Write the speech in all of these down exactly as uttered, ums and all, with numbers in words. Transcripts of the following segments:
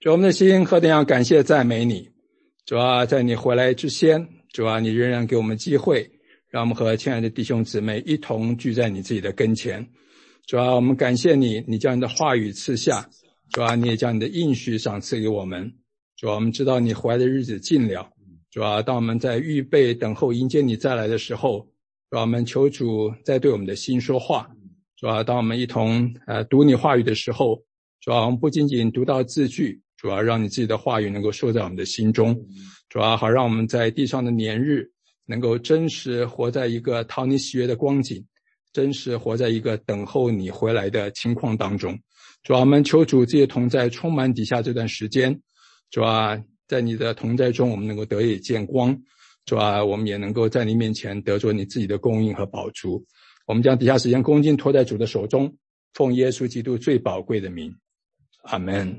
主，我们的心何等样感谢赞美你。主啊，在你回来之前，主啊，你仍然给我们机会，让我们和亲爱的弟兄姊妹一同聚在你自己的跟前。主啊，我们感谢你，你将你的话语赐下。主啊，你也将你的应许赏赐给我们。主啊，我们知道你回来的日子近了。主啊，当我们在预备等候迎接你再来的时候，主啊，我们求主再对我们的心说话。主啊，当我们一同呃读你话语的时候，主啊，我们不仅仅读到字句，主啊，让你自己的话语能够收在我们的心中。主啊，好让我们在地上的年日能够真实活在一个讨你喜悦的光景，真实活在一个等候你回来的情况当中。主啊，我们求主这些同在充满底下这段时间。主啊，在你的同在中我们能够得以见光。主啊，我们也能够在你面前得着你自己的供应和饱足。我们将底下时间恭敬托在主的手中，奉耶稣基督最宝贵的名，阿们。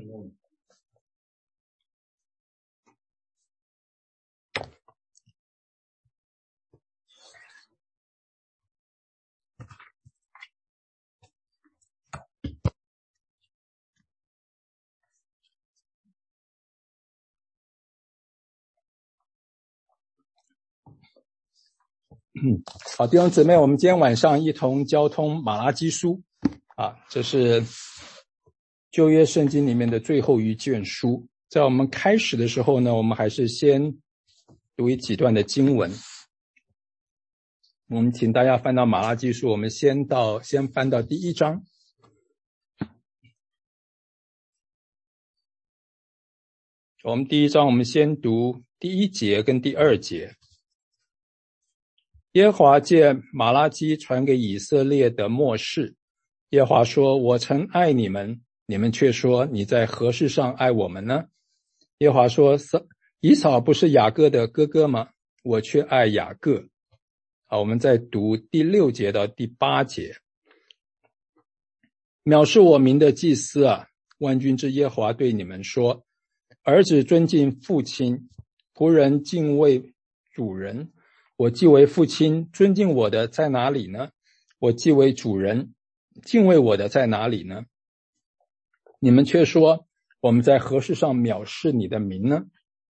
好，弟兄姊妹，我们今天晚上一同交通马拉基书啊，这是旧约圣经里面的最后一卷书。在我们开始的时候呢，我们还是先读一几段的经文。我们请大家翻到马拉基书，我们先到先翻到第一章。我们第一章我们先读第一节跟第二节。耶和华借马拉基传给以色列的默示，耶和华说，我曾爱你们，你们却说你在何事上爱我们呢？耶和华说，以扫不是雅各的哥哥吗？我却爱雅各。好，我们再读第六节到第八节。藐视我名的祭司啊，万军之耶和华对你们说，儿子尊敬父亲，仆人敬畏主人。我既为父亲，尊敬我的在哪里呢？我既为主人，敬畏我的在哪里呢？你们却说，我们在何事上藐视你的名呢？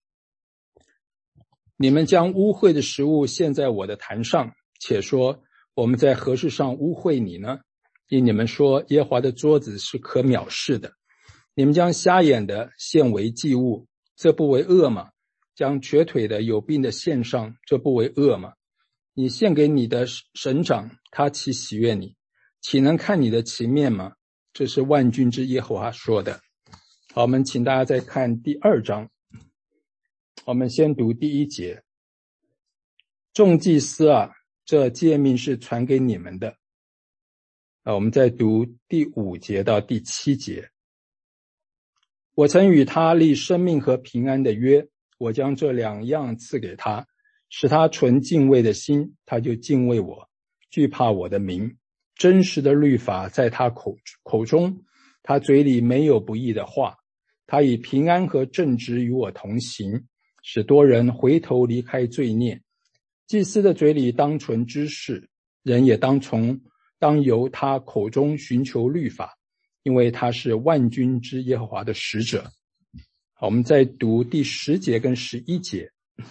你们将污秽的食物献在我的坛上，且说，我们在何事上污秽你呢？因你们说，耶和华的桌子是可藐视的。你们将瞎眼的献为祭物，这不为恶吗？将瘸腿的有病的献上，这不为恶吗？你献给你的省长，他岂喜悦你？岂能看你的情面吗？这是万军之耶和华说的。好，我们请大家再看第二章。我们先读第一节。众祭司啊，这诫命是传给你们的。啊，我们再读第五节到第七节。我曾与他立生命和平安的约，我将这两样赐给他，使他存敬畏的心，他就敬畏我，惧怕我的名。真实的律法在他口口中，他嘴里没有不义的话。他以平安和正直与我同行，使多人回头离开罪孽。祭司的嘴里当存知识，人也当从当由他口中寻求律法，因为他是万军之耶和华的使者。好，我们再读第十节跟十一节。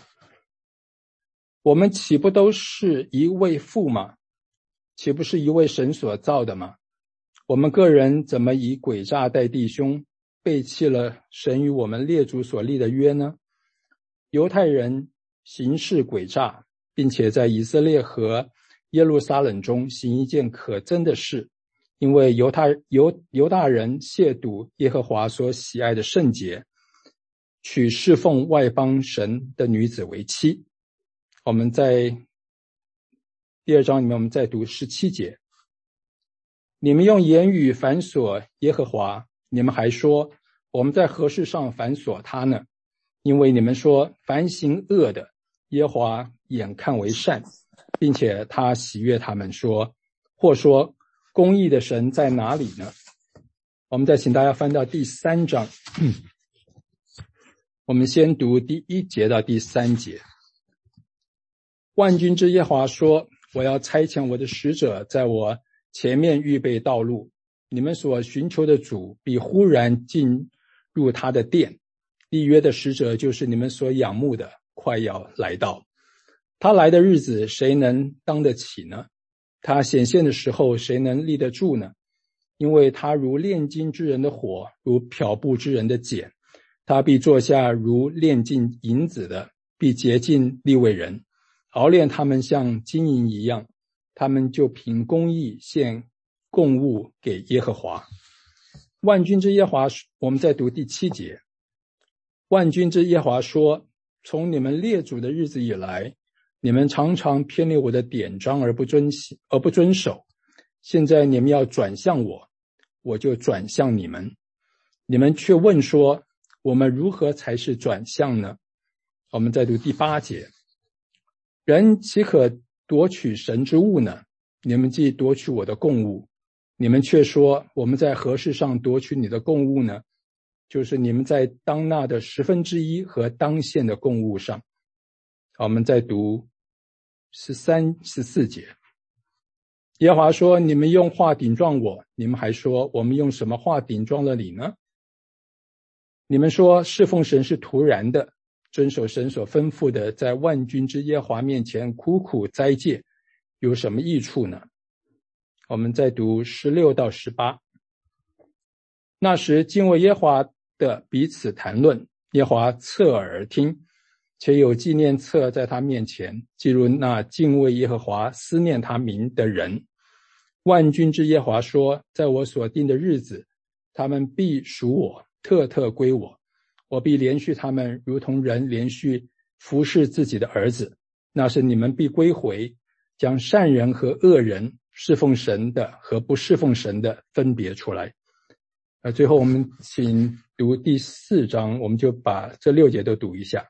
我们岂不都是一位父吗？岂不是一位神所造的吗？我们个人怎么以诡诈待弟兄，背弃了神与我们列祖所立的约呢？犹太人行事诡诈，并且在以色列和耶路撒冷中行一件可憎的事，因为犹太犹犹大人亵渎耶和华所喜爱的圣洁，娶侍奉外邦神的女子为妻。我们在第二章里面，我们再读十七节。你们用言语反锁耶和华，你们还说，我们在何事上反锁他呢？因为你们说，凡行恶的，耶和华眼看为善，并且他喜悦他们说，或说，公义的神在哪里呢？我们再请大家翻到第三章。我们先读第一节到第三节。万军之耶和华说，我要差遣我的使者在我前面预备道路，你们所寻求的主必忽然进入他的殿。立约的使者就是你们所仰慕的，快要来到。他来的日子，谁能当得起呢？他显现的时候，谁能立得住呢？因为他如炼金之人的火，如漂布之人的碱，他必坐下如炼尽银子的，必洁净利未人，熬炼他们像金银一样，他们就凭公义献供物给耶和华。万军之耶和华，我们再读第七节。万军之耶和华说，从你们列祖的日子以来，你们常常偏离我的典章而不遵而不遵守，现在你们要转向我，我就转向你们。你们却问说，我们如何才是转向呢？我们再读第八节。人岂可夺取神之物呢？你们既夺取我的供物，你们却说，我们在何事上夺取你的供物呢？就是你们在当纳的十分之一和当献的供物上。好，我们再读十三、十四节。耶和华说，你们用话顶撞我，你们还说，我们用什么话顶撞了你呢？你们说侍奉神是徒然的，遵守神所吩咐的，在万军之耶和华面前苦苦斋戒，有什么益处呢？我们再读十六到十八。那时敬畏耶和华的彼此谈论，耶和华侧耳而听，且有纪念册在他面前，记录那敬畏耶和华思念他名的人。万军之耶和华说，在我所定的日子，他们必属我，特特归我，我必连续他们，如同人连续服侍自己的儿子。那时你们必归回，将善人和恶人，侍奉神的和不侍奉神的分别出来。呃，最后我们请读第四章，我们就把这六节都读一下。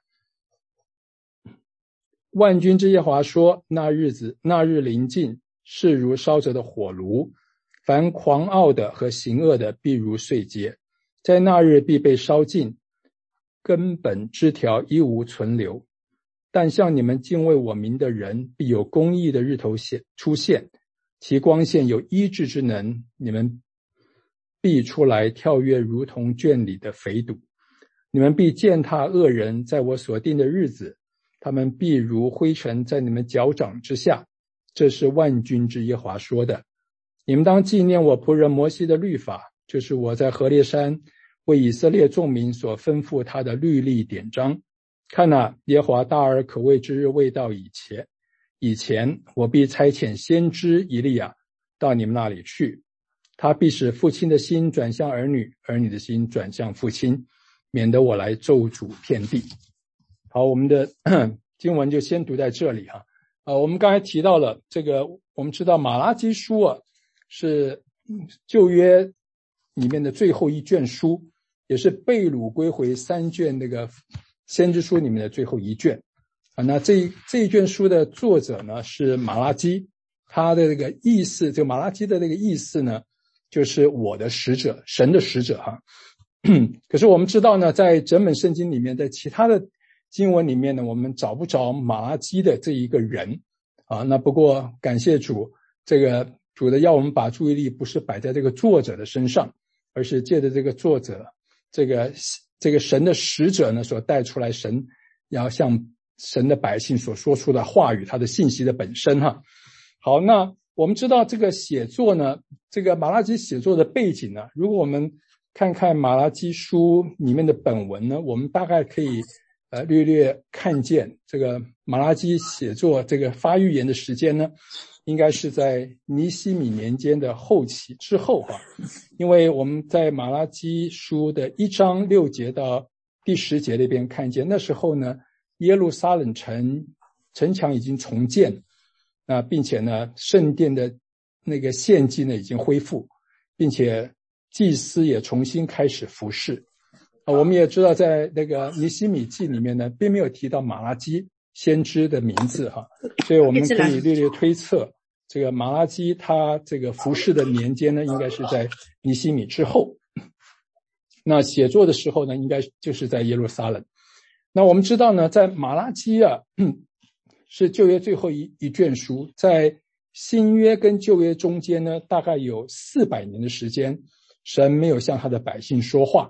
万军之耶和华说，那日子那日临近，是如烧着的火炉，凡狂傲的和行恶的必如碎秸，在那日必被烧尽，根本枝条一无存留。但像你们敬畏我名的人，必有公义的日头出现，其光线有医治之能，你们必出来跳跃，如同圈里的肥犊。你们必践踏恶人，在我所定的日子，他们必如灰尘在你们脚掌之下。这是万军之耶和华说的。你们当纪念我仆人摩西的律法，就是我在何烈山为以色列众民所吩咐他的律例典章。看哪，耶和华大而可畏之日未到以前，以前我必差遣先知以利亚到你们那里去，他必使父亲的心转向儿女，儿女的心转向父亲，免得我来咒诅遍地。好，我们的经文就先读在这里啊。呃，我们刚才提到了这个，我们知道马拉基书啊是旧约里面的最后一卷书，也是被掳归回三卷那个先知书里面的最后一卷啊。那这这一卷书的作者呢是马拉基，他的这个意思，这个马拉基的这个意思呢，就是我的使者，神的使者哈。可是我们知道呢，在整本圣经里面，在其他的经文里面呢，我们找不着马拉基的这一个人啊。那不过感谢主，这个主的要我们把注意力不是摆在这个作者的身上，而是借着这个作者，这个这个神的使者呢所带出来神要向神的百姓所说出的话语，他的信息的本身哈。好，那我们知道这个写作呢，这个马拉基写作的背景呢，如果我们看看马拉基书里面的本文呢，我们大概可以呃略略看见这个马拉基写作这个发预言的时间呢，应该是在尼希米年间的后期之后哈。因为我们在马拉基书的一章六节到第十节那边看见，那时候呢，耶路撒冷城城墙已经重建啊、呃，并且呢，圣殿的那个献祭呢已经恢复，并且祭司也重新开始服侍啊。我们也知道，在那个尼希米记里面呢，并没有提到马拉基先知的名字哈，所以我们可以略略推测，这个马拉基他这个服侍的年间呢，应该是在尼希米之后。那写作的时候呢，应该就是在耶路撒冷。那我们知道呢，在马拉基啊，是旧约最后一一卷书，在新约跟旧约中间呢，大概有四百年的时间，神没有向他的百姓说话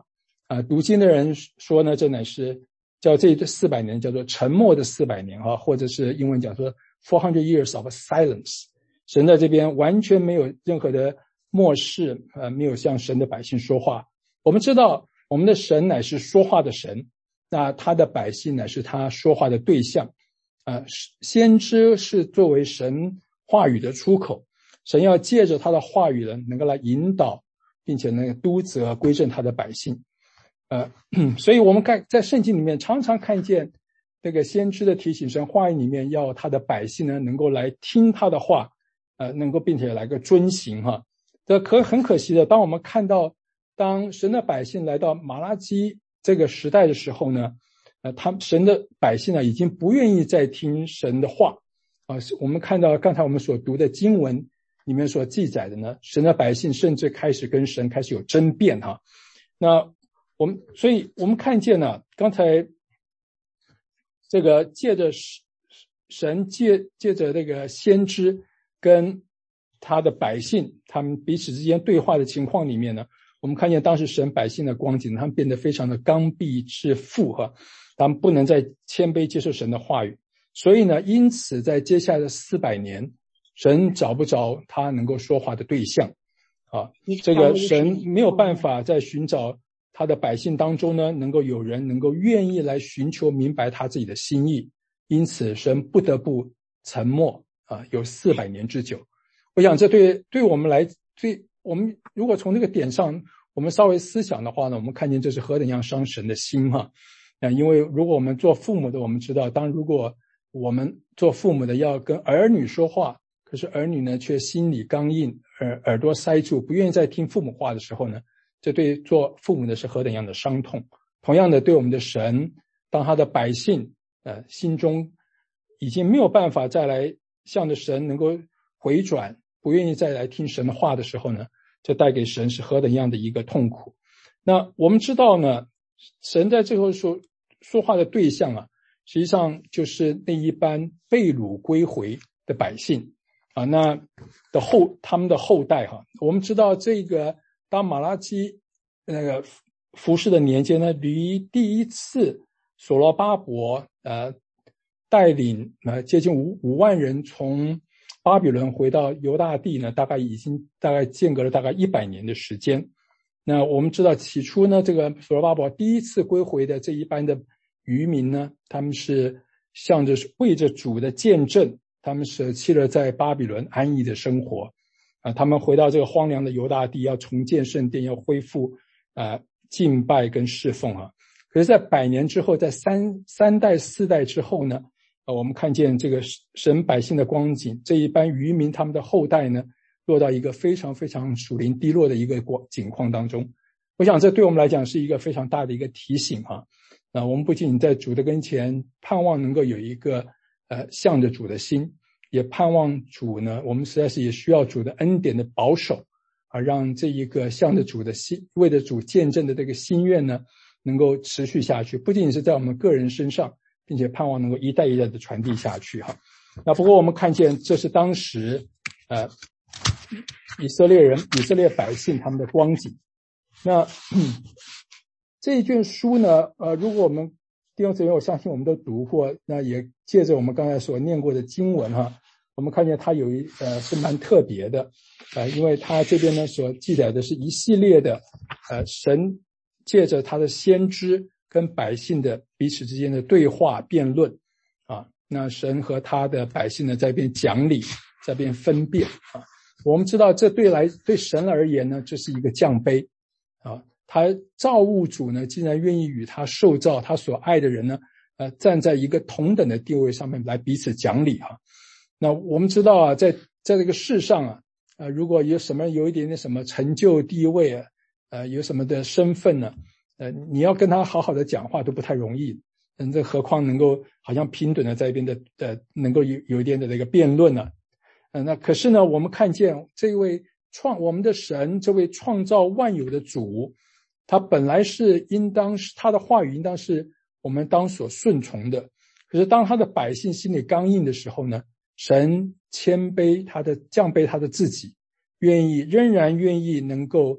啊，读经的人说呢，这乃是叫这四百年叫做沉默的四百年啊，或者是英文讲说 four hundred years of silence。神在这边完全没有任何的漠视，呃，没有向神的百姓说话。我们知道我们的神乃是说话的神，那他的百姓乃是他说话的对象。呃，先知是作为神话语的出口，神要借着他的话语呢，能够来引导，并且呢督责归正他的百姓。呃，所以我们看在圣经里面常常看见这个先知的提醒，神话语里面要他的百姓呢能够来听他的话，呃，能够并且来个遵行哈。这可很可惜的，当我们看到当神的百姓来到马拉基这个时代的时候呢，呃，他神的百姓呢已经不愿意再听神的话啊。我们看到刚才我们所读的经文里面所记载的呢，神的百姓甚至开始跟神开始有争辩哈。那我们所以我们看见呢，刚才这个借着神借借着这个先知跟他的百姓他们彼此之间对话的情况里面呢，我们看见当时神百姓的光景，他们变得非常的刚愎自负哈，他们不能再谦卑接受神的话语。所以呢，因此在接下来的四百年，神找不着他能够说话的对象啊，这个神没有办法在寻找他的百姓当中呢，能够有人能够愿意来寻求明白他自己的心意，因此神不得不沉默啊，有四百年之久。我想这对对我们来，对我们如果从这个点上我们稍微思想的话呢，我们看见这是何等样伤神的心哈。啊，因为如果我们做父母的，我们知道，当如果我们做父母的要跟儿女说话，可是儿女呢却心里刚硬，耳耳朵塞住，不愿意再听父母话的时候呢，这对做父母的是何等样的伤痛。同样的，对我们的神，当他的百姓呃心中已经没有办法再来向着神能够回转，不愿意再来听神的话的时候呢，这带给神是何等样的一个痛苦。那我们知道呢，神在最后说说话的对象啊，实际上就是那一般被掳归回的百姓啊，那的后他们的后代哈。我们知道这个当马拉基那个服侍的年间呢，离第一次所罗巴伯呃带领呃接近五五万人从巴比伦回到犹大地呢，大概已经大概间隔了大概一百年的时间。那我们知道起初呢，这个所罗巴伯第一次归回的这一班的渔民呢，他们是向着为着主的见证，他们舍弃了在巴比伦安逸的生活啊，他们回到这个荒凉的犹大地，要重建圣殿，要恢复啊敬拜跟侍奉啊。可是在百年之后，在三三代四代之后呢，啊，我们看见这个神百姓的光景，这一班渔民他们的后代呢，落到一个非常非常属灵低落的一个境况当中。我想这对我们来讲是一个非常大的一个提醒哈。那我们不仅在主的跟前盼望能够有一个呃向着主的心，也盼望主呢，我们实在是也需要主的恩典的保守啊，让这一个向着主的心，为着主见证的这个心愿呢，能够持续下去，不仅仅是在我们个人身上，并且盼望能够一代一代的传递下去哈。那不过我们看见这是当时呃以色列人、以色列百姓他们的光景。那、嗯、这一卷书呢，呃，如果我们弟兄姊妹，我相信我们都读过，那也借着我们刚才所念过的经文哈，我们看见它有一呃是蛮特别的，呃，因为它这边呢所记载的是一系列的呃神借着他的先知跟百姓的彼此之间的对话辩论啊，那神和他的百姓呢在一边讲理，在一边分辨啊。我们知道这对来对神而言呢，这是一个降卑啊，他造物主呢竟然愿意与他受造他所爱的人呢呃站在一个同等的地位上面来彼此讲理哈。那我们知道啊，在在这个世上啊呃如果有什么有一点点什么成就地位啊呃有什么的身份呢，呃你要跟他好好的讲话都不太容易，嗯，这何况能够好像平等的在一边的呃能够有有一点的这个辩论呢、啊呃、那可是呢，我们看见这位创我们的神，这位创造万有的主，他本来是应当是他的话语应当是我们当所顺从的。可是当他的百姓心里刚硬的时候呢，神谦卑他的降卑他的自己，愿意仍然愿意能够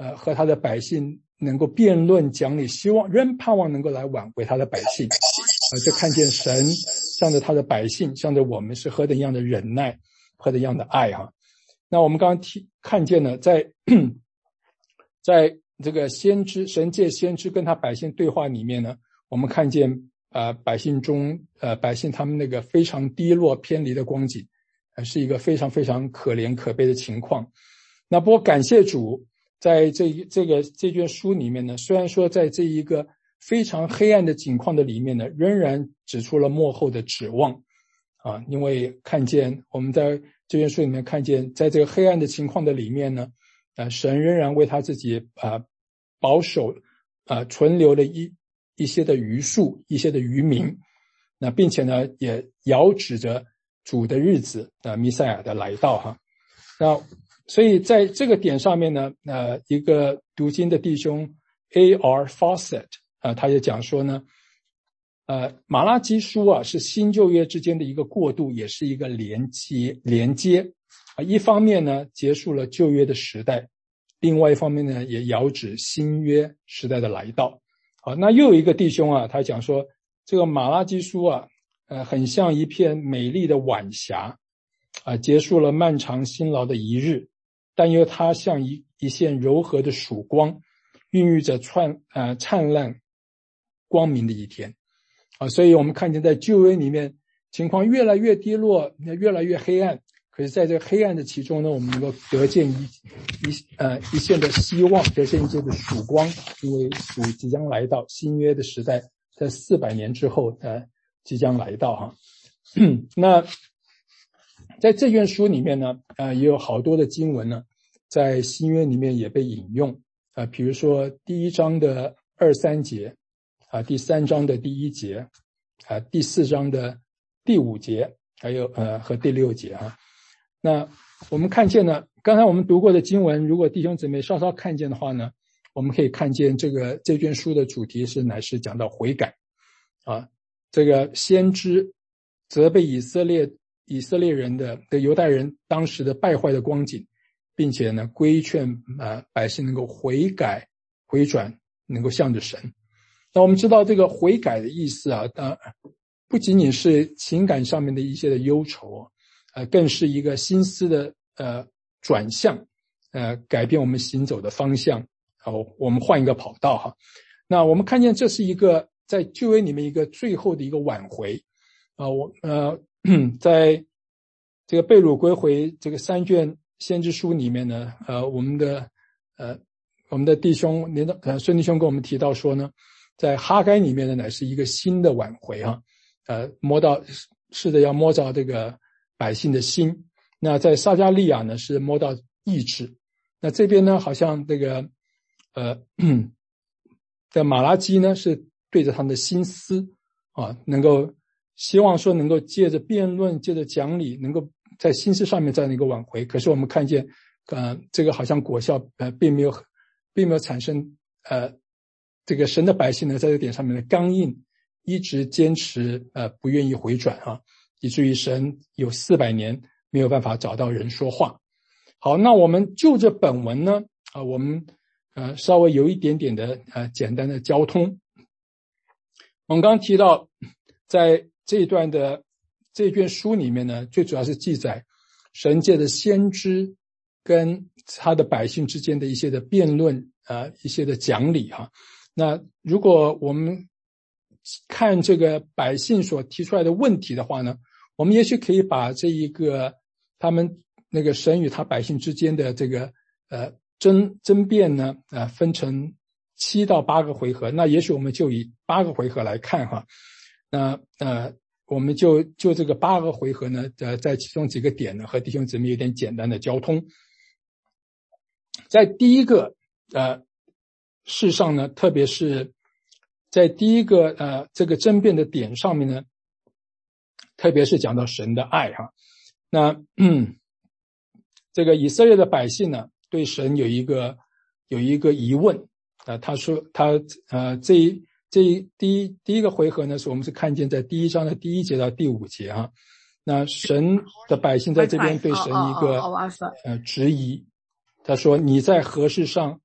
呃和他的百姓能够辩论讲理，希望仍盼望能够来挽回他的百姓，呃，就看见神向着他的百姓，向着我们是何等样的忍耐，何等样的爱哈。那我们刚刚提看见了，在在这个先知神借先知跟他百姓对话里面呢，我们看见呃百姓中呃百姓他们那个非常低落偏离的光景，呃是一个非常非常可怜可悲的情况。那不过感谢主，在这这个这卷书里面呢，虽然说在这一个非常黑暗的境况的里面呢，仍然指出了末后的指望啊，因为看见我们在这卷书里面看见，在这个黑暗的情况的里面呢，呃，神仍然为他自己啊、呃、保守啊、呃、存留了一一些的余数，一些的余民，那并且呢也遥指着主的日子啊、呃、弥赛亚的来到哈。那所以在这个点上面呢，呃，一个读经的弟兄 A R Fawcett 啊、呃，他也讲说呢，呃，马拉基书啊是新旧约之间的一个过渡，也是一个连接连接啊。一方面呢，结束了旧约的时代，另外一方面呢，也遥指新约时代的来到。好，那又有一个弟兄啊，他讲说，这个马拉基书啊，呃，很像一片美丽的晚霞啊，结束了漫长辛劳的一日。但因为它像一一线柔和的曙光，孕育着灿呃灿烂光明的一天啊，所以我们看见在旧约里面情况越来越低落，越来越黑暗，可是在这个黑暗的其中呢，我们能够得见一一呃一线的希望，得见一线的曙光，因为主即将来到，新约的时代在四百年之后呃即将来到哈。那在这卷书里面呢，呃，也有好多的经文呢，在新约里面也被引用，啊、呃，比如说第一章的二三节，啊、呃，第三章的第一节，啊、呃，第四章的第五节，还有呃和第六节啊。那我们看见呢，刚才我们读过的经文，如果弟兄姊妹稍稍看见的话呢，我们可以看见这个这卷书的主题是乃是讲到悔改，啊，这个先知责备以色列。以色列人的的犹太人当时的败坏的光景，并且呢规劝啊、呃、百姓能够悔改回转，能够向着神。那我们知道这个悔改的意思啊，呃，不仅仅是情感上面的一些的忧愁，呃，更是一个心思的呃转向，呃，改变我们行走的方向，好，我们换一个跑道哈。那我们看见这是一个在旧约里面一个最后的一个挽回啊、呃，我呃。在这个被掳归回这个三卷先知书里面呢，呃，我们的呃我们的弟兄连呃孙弟兄跟我们提到说呢，在哈该里面呢，乃是一个新的挽回哈，呃，摸到试着要摸着这个百姓的心。那在撒迦利亚呢，是摸到意志。那这边呢，好像这个呃，在马拉基呢，是对着他们的心思啊，能够。希望说能够借着辩论，借着讲理，能够在心思上面这样的一个挽回。可是我们看见，呃，这个好像果效呃并没有，并没有产生呃，这个神的百姓呢在这点上面的刚硬，一直坚持呃不愿意回转啊，以至于神有四百年没有办法找到人说话。好，那我们就着本文呢啊、呃，我们呃稍微有一点点的呃简单的交通。我们刚刚提到在这一段的这卷书里面呢，最主要是记载神借着先知跟他的百姓之间的一些的辩论啊、呃，一些的讲理哈。那如果我们看这个百姓所提出来的问题的话呢，我们也许可以把这一个他们那个神与他百姓之间的这个呃争争辩呢，呃分成七到八个回合。那也许我们就以八个回合来看哈。那呃，我们就就这个八个回合呢，呃，在其中几个点呢，和弟兄姊妹有点简单的交通。在第一个呃事上呢，特别是在第一个呃这个争辩的点上面呢，特别是讲到神的爱哈。那嗯，这个以色列的百姓呢，对神有一个有一个疑问啊、呃，他说他呃这一。这第一第一个回合呢，是我们是看见在第一章的第一节到第五节哈。那神的百姓在这边对神一个呃质疑，他说：“你在何事上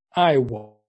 爱我。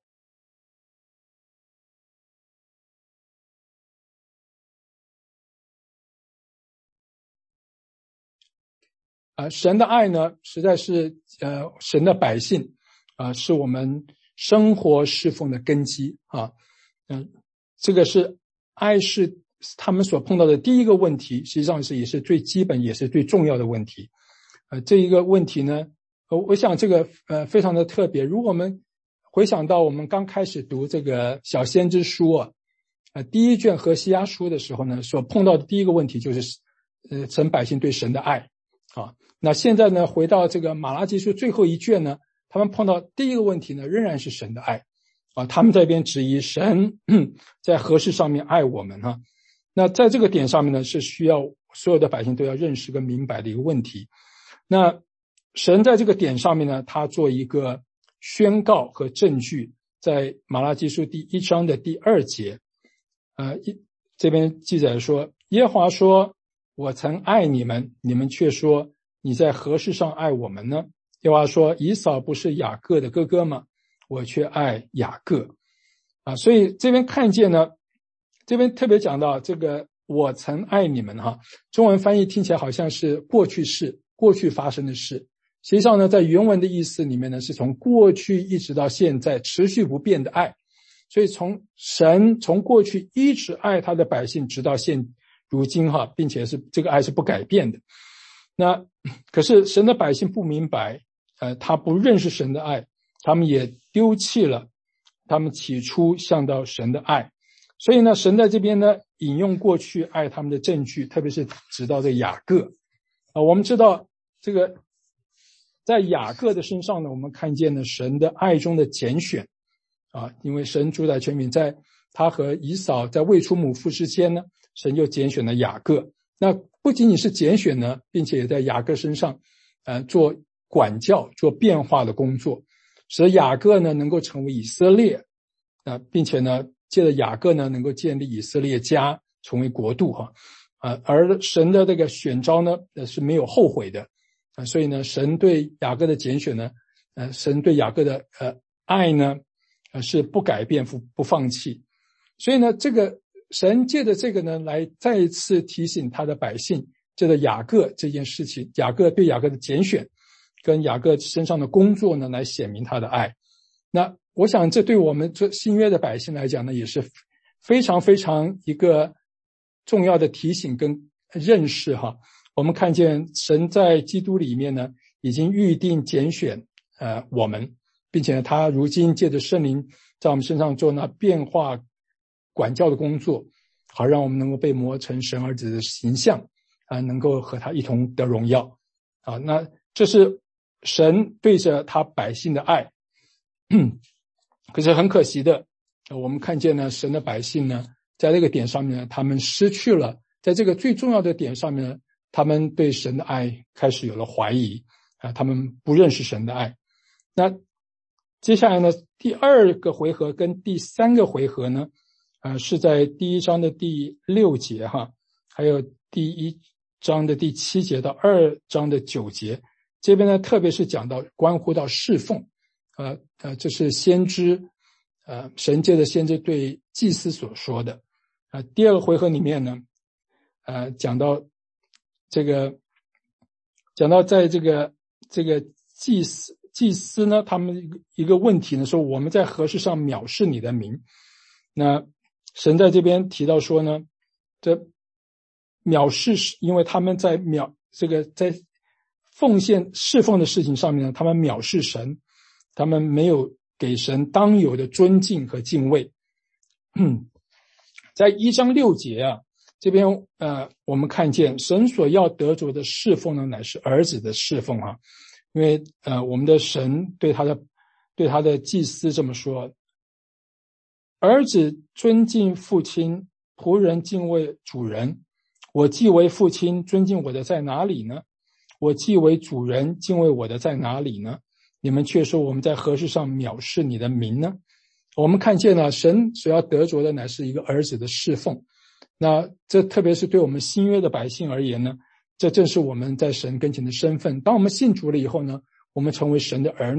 呃，神的爱呢，实在是呃，神的百姓啊、呃，是我们生活侍奉的根基啊。嗯、呃，这个是爱是他们所碰到的第一个问题，实际上是也是最基本也是最重要的问题。呃，这一个问题呢，呃，我想这个呃非常的特别。如果我们回想到我们刚开始读这个小先知书啊，呃，第一卷何西阿书的时候呢，所碰到的第一个问题就是呃，神百姓对神的爱啊。那现在呢，回到这个马拉基书最后一卷呢，他们碰到第一个问题呢，仍然是神的爱啊。他们这边质疑神在何事上面爱我们哈、啊？那在这个点上面呢，是需要所有的百姓都要认识跟明白的一个问题。那神在这个点上面呢，他做一个宣告和证据，在马拉基书第一章的第二节，呃，这边记载说，耶和华说，我曾爱你们，你们却说你在何事上爱我们呢？耶和华说，以扫不是雅各的哥哥吗？我却爱雅各。啊，所以这边看见呢，这边特别讲到这个我曾爱你们哈，中文翻译听起来好像是过去式，过去发生的事。实际上呢，在原文的意思里面呢，是从过去一直到现在持续不变的爱。所以从神从过去一直爱他的百姓，直到现如今哈，并且是这个爱是不改变的。那可是神的百姓不明白，呃，他不认识神的爱，他们也丢弃了他们起初向到神的爱。所以呢，神在这边呢引用过去爱他们的证据，特别是指到这雅各啊、呃，我们知道这个在雅各的身上呢，我们看见了神的爱中的拣选啊，因为神主宰权柄，在他和以扫在未出母腹之间呢，神就拣选了雅各。那不仅仅是拣选呢，并且也在雅各身上呃做管教做变化的工作，使得雅各呢能够成为以色列啊、呃，并且呢借着雅各呢能够建立以色列家，成为国度哈啊、呃，而神的这个选召呢是没有后悔的啊、呃，所以呢神对雅各的拣选呢呃神对雅各的呃爱呢呃是不改变不不放弃。所以呢这个神借着这个呢来再一次提醒他的百姓，借着雅各这件事情，雅各对雅各的拣选跟雅各身上的工作呢来显明他的爱。那我想这对我们这新约的百姓来讲呢也是非常非常一个重要的提醒跟认识哈。我们看见神在基督里面呢已经预定拣选呃我们，并且他如今借着圣灵在我们身上做那变化管教的工作，好让我们能够被磨成神儿子的形象啊，能够和他一同得荣耀啊。那这是神对着他百姓的爱。可是很可惜的，我们看见呢神的百姓呢在这个点上面呢，他们失去了，在这个最重要的点上面呢，他们对神的爱开始有了怀疑啊，他们不认识神的爱。那接下来呢第二个回合跟第三个回合呢呃，是在第一章的第六节哈，还有第一章的第七节到二章的九节，这边呢特别是讲到关乎到侍奉，呃呃，这是先知呃神界的先知对祭司所说的啊、呃。第二个回合里面呢，呃讲到这个讲到在这个这个祭司祭司呢，他们一个一个问题呢，说我们在何事上藐视你的名？那神在这边提到说呢，这藐视是因为他们在藐这个在奉献侍奉的事情上面呢，他们藐视神，他们没有给神当有的尊敬和敬畏。嗯，在一章六节啊，这边呃，我们看见神所要得着的侍奉呢，乃是儿子的侍奉啊，因为呃，我们的神对他的对他的祭司这么说。儿子尊敬父亲，仆人敬畏主人。我既为父亲，尊敬我的在哪里呢？我既为主人，敬畏我的在哪里呢？你们却说我们在何事上藐视你的名呢？我们看见了神所要得着的乃是一个儿子的侍奉。那这特别是对我们新约的百姓而言呢，这正是我们在神跟前的身份。当我们信主了以后呢，我们成为神的儿女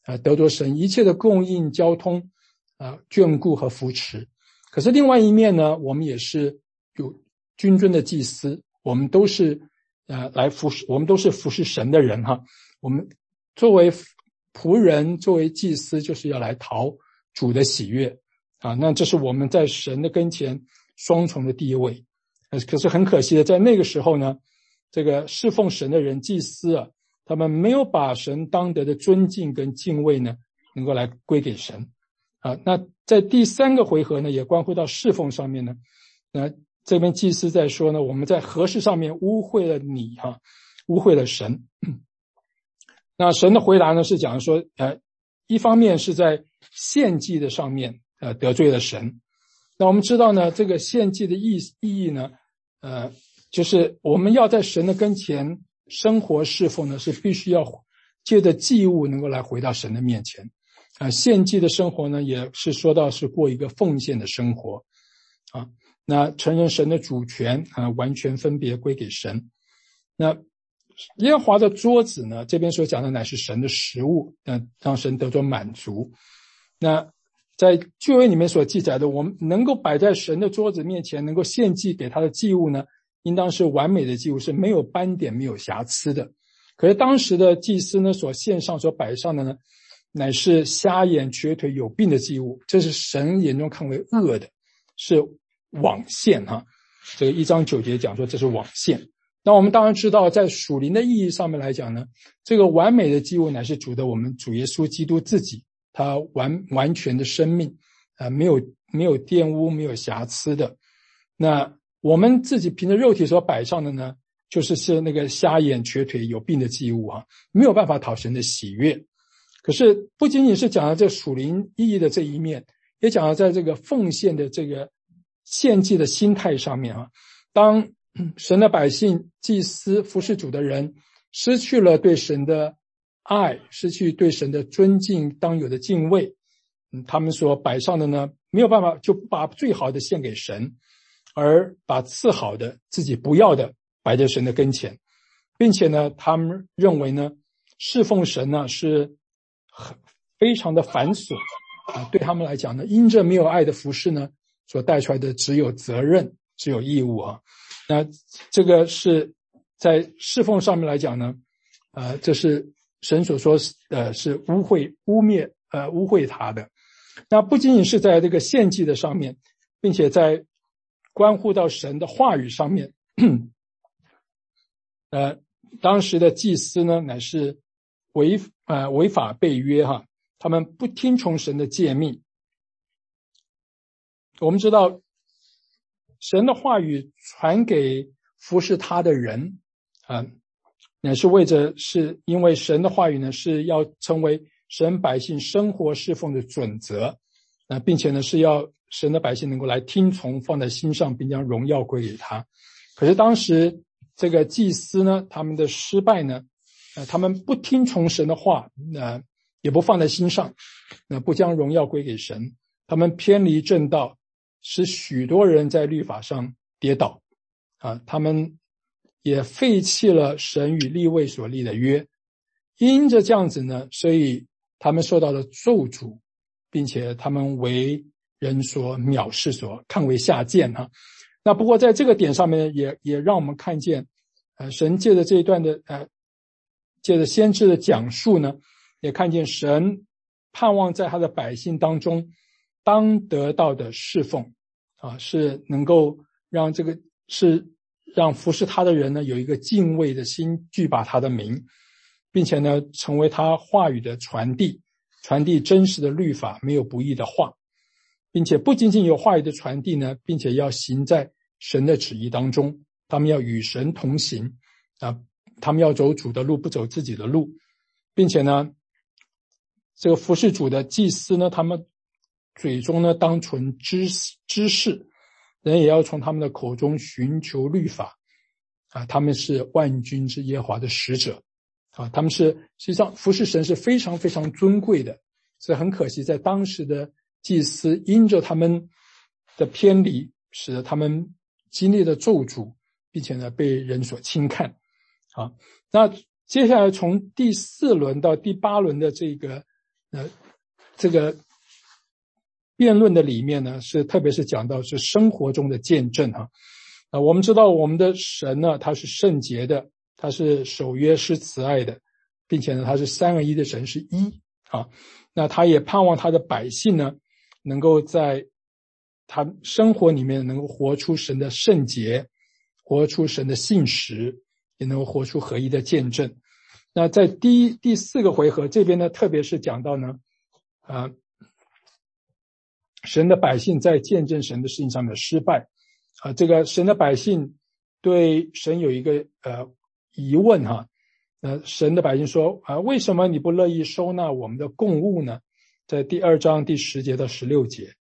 呃得着神一切的供应、交通啊、呃、眷顾和扶持。可是另外一面呢，我们也是有君尊的祭司，我们都是呃来服侍，我们都是服侍神的人哈。我们作为仆人，作为祭司，就是要来讨主的喜悦啊。那这是我们在神的跟前双重的地位。可是很可惜的，在那个时候呢，这个侍奉神的人，祭司啊，他们没有把神当得的尊敬跟敬畏呢，能够来归给神啊。那在第三个回合呢，也关乎到侍奉上面呢，那这边祭司在说呢，我们在何事上面污秽了你哈、啊，污秽了神。那神的回答呢是讲说，呃，一方面是在献祭的上面，呃，得罪了神。那我们知道呢，这个献祭的意意义呢，呃，就是我们要在神的跟前生活侍奉呢，是必须要借着祭物能够来回到神的面前。啊、呃，献祭的生活呢，也是说到是过一个奉献的生活，啊，那承认神的主权啊、呃，完全分别归给神。那耶和华的桌子呢，这边所讲的乃是神的食物，呃，让神得着满足。那在旧约里面所记载的，我们能够摆在神的桌子面前，能够献祭给他的祭物呢，应当是完美的祭物，是没有斑点、没有瑕疵的。可是当时的祭司呢，所献上、所摆上的呢，乃是瞎眼、瘸腿、有病的祭物，这是神眼中看为恶的，是枉献哈。这个一章九节讲说这是枉献。那我们当然知道，在属灵的意义上面来讲呢，这个完美的祭物乃是主的我们主耶稣基督自己，他完完全的生命，啊、呃，没有没有玷污、没有瑕疵的。那我们自己凭着肉体所摆上的呢，就是是那个瞎眼、瘸腿、有病的祭物啊，没有办法讨神的喜悦。可是不仅仅是讲了这属灵意义的这一面，也讲了在这个奉献的这个献祭的心态上面啊，当神的百姓、祭司、服侍主的人失去了对神的爱，失去对神的尊敬当有的敬畏，嗯，他们所摆上的呢，没有办法就把最好的献给神，而把次好的自己不要的摆在神的跟前，并且呢，他们认为呢，侍奉神呢是很非常的繁琐啊，对他们来讲呢，因着没有爱的服侍呢，所带出来的只有责任，只有义务啊。那这个是在侍奉上面来讲呢，呃，这是神所说呃是污秽污蔑呃污秽他的。那不仅仅是在这个献祭的上面，并且在关乎到神的话语上面，呃，当时的祭司呢乃是违呃违法背约哈，他们不听从神的诫命。我们知道神的话语传给服侍他的人啊、呃，乃是为着是因为神的话语呢是要成为神百姓生活侍奉的准则，呃，并且呢是要神的百姓能够来听从，放在心上，并将荣耀归给他。可是当时这个祭司呢，他们的失败呢，呃，他们不听从神的话，呃，也不放在心上，呃，不将荣耀归给神，他们偏离正道，使许多人在律法上跌倒啊，他们也废弃了神与利未所立的约，因着这样子呢，所以他们受到了咒诅，并且他们为人所藐视，所看为下贱哈。那不过在这个点上面也也让我们看见，呃，神借着这一段的呃，借着先知的讲述呢，也看见神盼望在他的百姓当中当得到的侍奉啊，是能够让这个是让服侍他的人呢有一个敬畏的心，惧怕他的名，并且呢成为他话语的传递，传递真实的律法，没有不义的话，并且不仅仅有话语的传递呢，并且要行在神的旨意当中，他们要与神同行啊，他们要走主的路，不走自己的路，并且呢这个服侍主的祭司呢，他们嘴中呢当存知知识，人也要从他们的口中寻求律法啊，他们是万军之耶和华的使者啊，他们是实际上服侍神是非常非常尊贵的，所以很可惜在当时的祭司因着他们的偏离，使得他们经历了咒诅，并且呢被人所轻看啊。那接下来从第四轮到第八轮的这个呃，这个辩论的里面呢，是特别是讲到是生活中的见证哈。啊，我们知道我们的神呢，他是圣洁的，他是守约是慈爱的，并且呢，他是三而一的神，是一啊。那他也盼望他的百姓呢，能够在他生活里面能够活出神的圣洁，活出神的信实，也能够活出合一的见证。那在第一第四个回合这边呢，特别是讲到呢，啊、呃，神的百姓在见证神的事情上面失败啊、呃，这个神的百姓对神有一个呃疑问哈，呃，神的百姓说啊、呃，为什么你不乐意收纳我们的供物呢？在第二章第十节到十六节。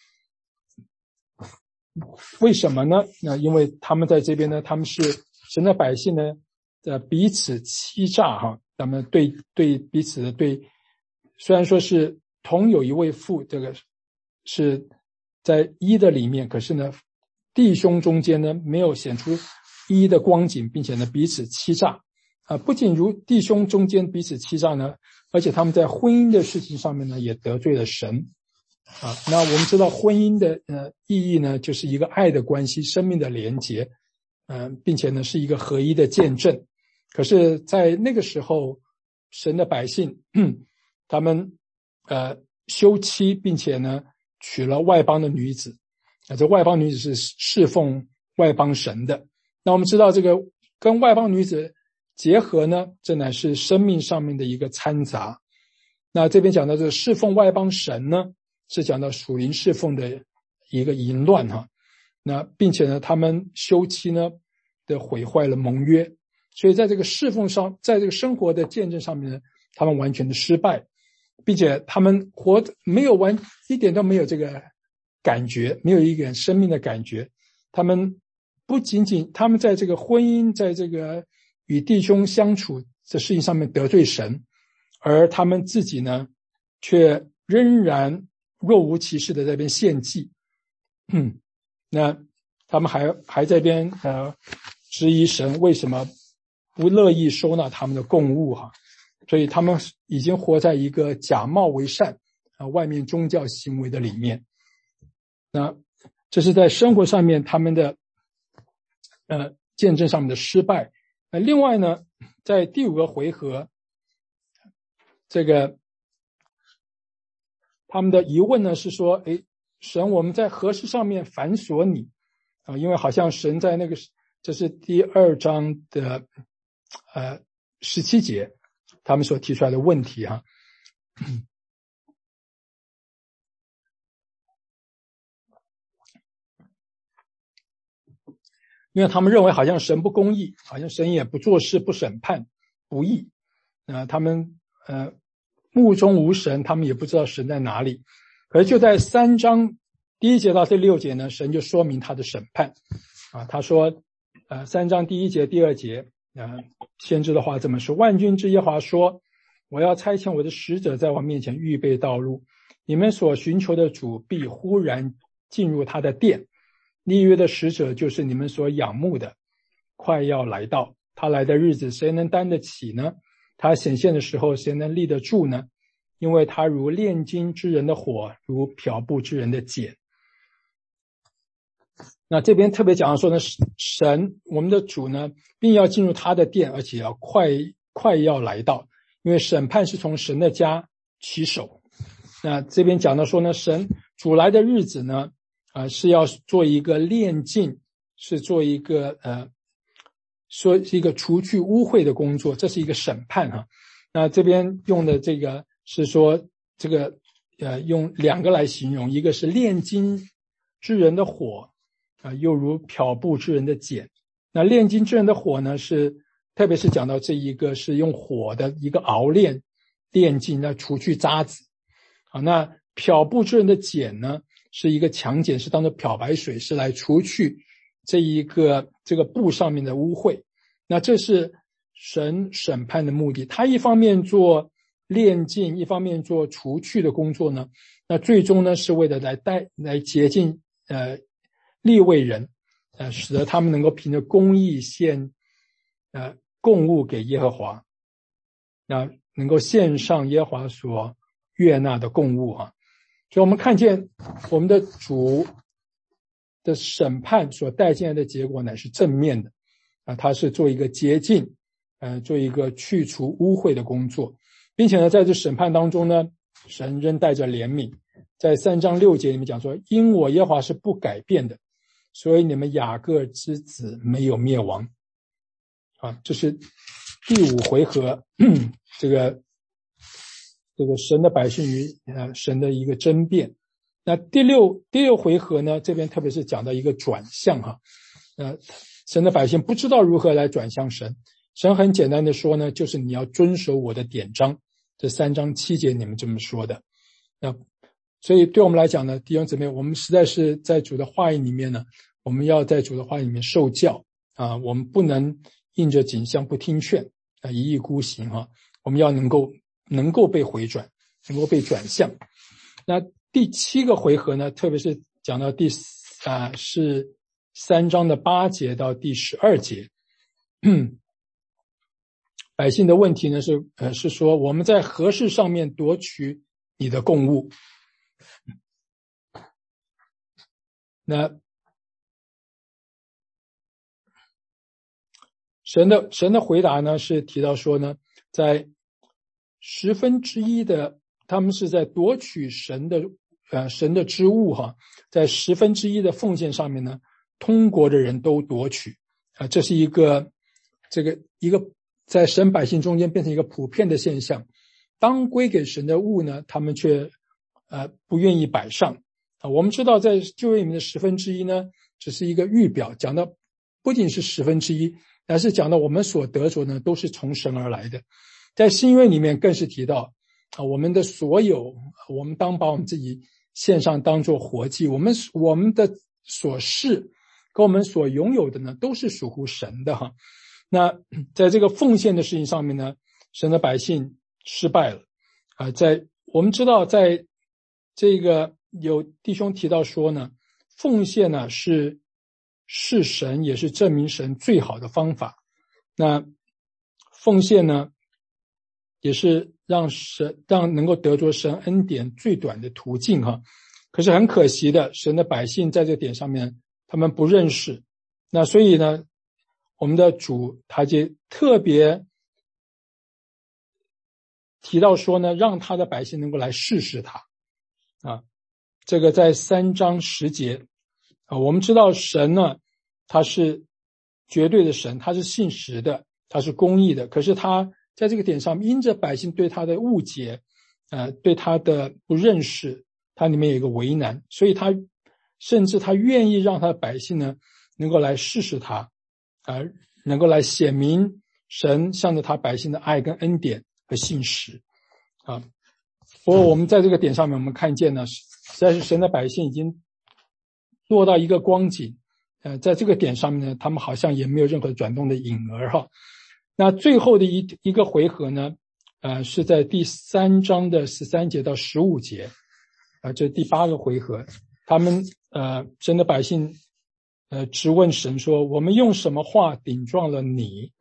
为什么呢？那因为他们在这边呢，他们是神的百姓呢，呃，彼此欺诈哈，他们对对彼此的对，虽然说是同有一位父，这个是在一的里面，可是呢，弟兄中间呢没有显出一的光景，并且呢彼此欺诈啊、呃，不仅如弟兄中间彼此欺诈呢，而且他们在婚姻的事情上面呢也得罪了神。啊，那我们知道婚姻的呃意义呢，就是一个爱的关系，生命的连结，嗯、呃，并且呢是一个合一的见证。可是，在那个时候，神的百姓，他们呃休妻，并且呢娶了外邦的女子，啊，这外邦女子是侍奉外邦神的。那我们知道，这个跟外邦女子结合呢，这乃是生命上面的一个掺杂。那这边讲到这个侍奉外邦神呢，是讲到属灵侍奉的一个淫乱哈，那并且呢，他们休妻呢的毁坏了盟约，所以在这个侍奉上，在这个生活的见证上面呢，他们完全的失败，并且他们活没有完一点都没有这个感觉，没有一点生命的感觉。他们不仅仅他们在这个婚姻，在这个与弟兄相处的事情上面得罪神，而他们自己呢，却仍然若无其事的在这边献祭，嗯，那他们还还在边呃质疑神为什么不乐意收纳他们的供物哈，所以他们已经活在一个假冒为善啊、呃、外面宗教行为的里面。那这是在生活上面他们的呃见证上面的失败。那另外呢，在第五个回合，这个他们的疑问呢是说，诶，神我们在何事上面反锁你啊？因为好像神在那个，这是第二章的呃十七节，他们所提出来的问题哈。因为他们认为好像神不公义，好像神也不做事、不审判、不义，呃，他们呃目中无神，他们也不知道神在哪里。可是就在三章第一节到第六节呢，神就说明他的审判啊，他说，呃，三章第一节、第二节，呃，先知的话这么说：万军之耶和华说，我要差遣我的使者在我面前预备道路，你们所寻求的主必忽然进入他的殿。立约的使者就是你们所仰慕的，快要来到。他来的日子谁能担得起呢？他显现的时候谁能立得住呢？因为他如炼金之人的火，如漂布之人的碱。那这边特别讲说呢，神我们的主呢并要进入他的殿，而且要快快要来到，因为审判是从神的家起手。那这边讲到说呢，神主来的日子呢啊、呃，是要做一个炼净，是做一个呃，说是一个除去污秽的工作，这是一个审判哈。那这边用的这个是说这个呃，用两个来形容，一个是炼金之人的火啊、呃，又如漂布之人的碱。那炼金之人的火呢，是特别是讲到这一个是用火的一个熬炼炼金，那除去渣子。好，那漂布之人的碱呢？是一个强碱，是当做漂白水，是来除去这一个这个布上面的污秽。那这是神审判的目的，他一方面做炼净，一方面做除去的工作呢，那最终呢是为了来带来洁净呃利未人，呃使得他们能够凭着公义献呃供物给耶和华，那能够献上耶和华所悦纳的供物啊。所以我们看见我们的主的审判所带进来的结果乃是正面的啊，他是做一个洁净，呃，做一个去除污秽的工作，并且呢，在这审判当中呢，神仍带着怜悯，在三章六节里面讲说，因我耶和华是不改变的，所以你们雅各之子没有灭亡啊，这是第五回合这个这个神的百姓与呃神的一个争辩。那第六第六回合呢，这边特别是讲到一个转向哈，呃，神的百姓不知道如何来转向神，神很简单的说呢，就是你要遵守我的典章，这三章七节你们这么说的。那所以对我们来讲呢，弟兄姊妹，我们实在是在主的话语里面呢，我们要在主的话语里面受教啊，我们不能应着景象不听劝啊，一意孤行哈，我们要能够能够被回转，能够被转向。那第七个回合呢，特别是讲到第啊是三章的八节到第十二节，百姓的问题呢是呃是说我们在何事上面夺取你的供物？那神的神的回答呢是提到说呢，在十分之一的他们是在夺取神的呃神的之物哈，在十分之一的奉献上面呢，通国的人都夺取啊，这是一个这个一个在神百姓中间变成一个普遍的现象。当归给神的物呢，他们却呃不愿意摆上啊。我们知道在旧约里面的十分之一呢，只是一个预表，讲到不仅是十分之一，而是讲到我们所得着呢都是从神而来的。在新约里面更是提到啊，我们的所有，我们当把我们自己献上当作活祭，我们我们的所事跟我们所拥有的呢，都是属乎神的哈。那在这个奉献的事情上面呢，神的百姓失败了啊。在我们知道，在这个有弟兄提到说呢，奉献呢是是神也是证明神最好的方法。那奉献呢，也是让神让能够得着神恩典最短的途径哈。可是很可惜的，神的百姓在这点上面他们不认识，那所以呢，我们的主他就特别提到说呢，让他的百姓能够来试试他啊。这个在三章十节啊，我们知道神呢，他是绝对的神，他是信实的，他是公义的，可是他在这个点上因着百姓对他的误解呃，对他的不认识，他里面有一个为难，所以他甚至他愿意让他的百姓呢能够来试试他啊、呃，能够来显明神向着他百姓的爱跟恩典和信实啊。不过我们在这个点上面我们看见呢，实在是神的百姓已经落到一个光景，呃，在这个点上面呢，他们好像也没有任何转动的影儿哈。那最后的一一个回合呢，呃，是在第三章的十三节到十五节，啊、呃，这是第八个回合。他们呃，神的百姓呃，质问神说：“我们用什么话顶撞了你？”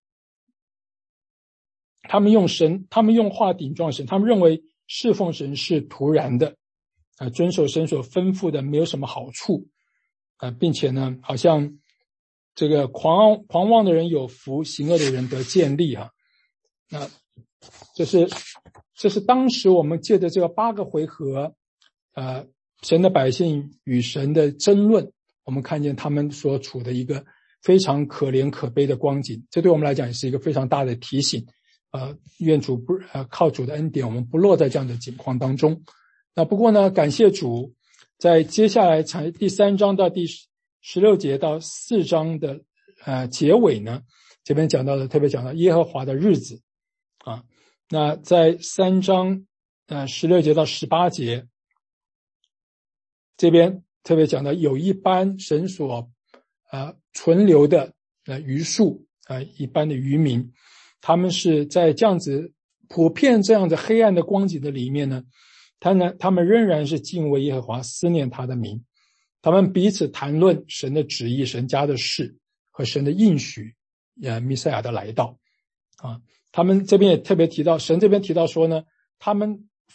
他们用神，他们用话顶撞神，他们认为侍奉神是徒然的，啊、呃，遵守神所吩咐的没有什么好处，啊、呃，并且呢，好像这个狂狂妄的人有福，行恶的人得建立啊。那这是这是当时我们借着这个八个回合，呃，神的百姓与神的争论，我们看见他们所处的一个非常可怜可悲的光景。这对我们来讲也是一个非常大的提醒。呃，愿主不呃靠主的恩典，我们不落在这样的境况当中。那不过呢，感谢主，在接下来才第三章到第十六节到四章的呃结尾呢，这边讲到了，特别讲到耶和华的日子啊。那在三章呃十六节到十八节，这边特别讲到有一般神所呃存留的呃余数呃一般的渔民，他们是在这样子普遍这样的黑暗的光景的里面呢，他呢他们仍然是敬畏耶和华，思念他的名，他们彼此谈论神的旨意、神家的事和神的应许，呃弥赛亚的来到啊。他们这边也特别提到，神这边提到说呢，他们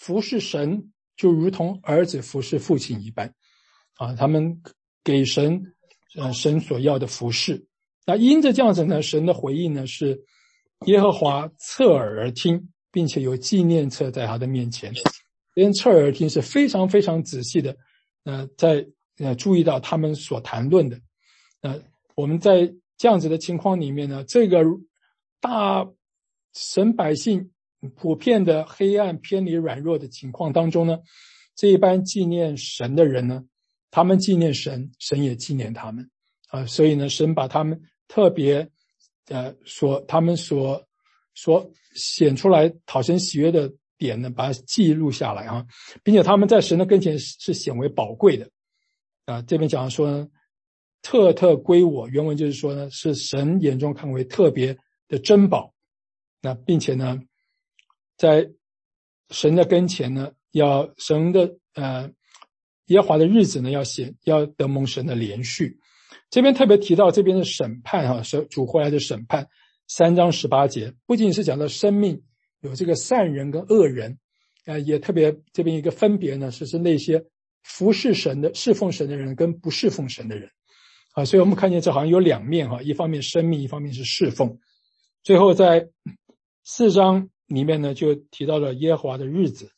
服侍神就如同儿子服侍父亲一般啊，他们给神呃神所要的服侍。那因着这样子呢，神的回应呢是耶和华侧耳而听，并且有纪念册在他的面前。连侧耳而听是非常非常仔细的呃在呃注意到他们所谈论的。呃我们在这样子的情况里面呢，这个大神百姓普遍的黑暗偏离软弱的情况当中呢，这一般纪念神的人呢，他们纪念神，神也纪念他们啊、呃，所以呢，神把他们特别呃所他们所所显出来讨神喜悦的点呢，把它记录下来啊，并且他们在神的跟前是显为宝贵的啊、呃。这边讲说呢，特特归我，原文就是说呢，是神眼中看为特别的珍宝。那并且呢，在神的跟前呢，要神的呃耶和华的日子呢，要显要得蒙神的连续。这边特别提到这边的审判哈，是主回来的审判，三章十八节，不仅是讲到生命有这个善人跟恶人，呃，也特别这边一个分别呢，是是那些服侍神的侍奉神的人跟不侍奉神的人啊，所以我们看见这好像有两面哈，一方面生命，一方面是侍奉。最后在四章里面呢，就提到了耶和华的日子。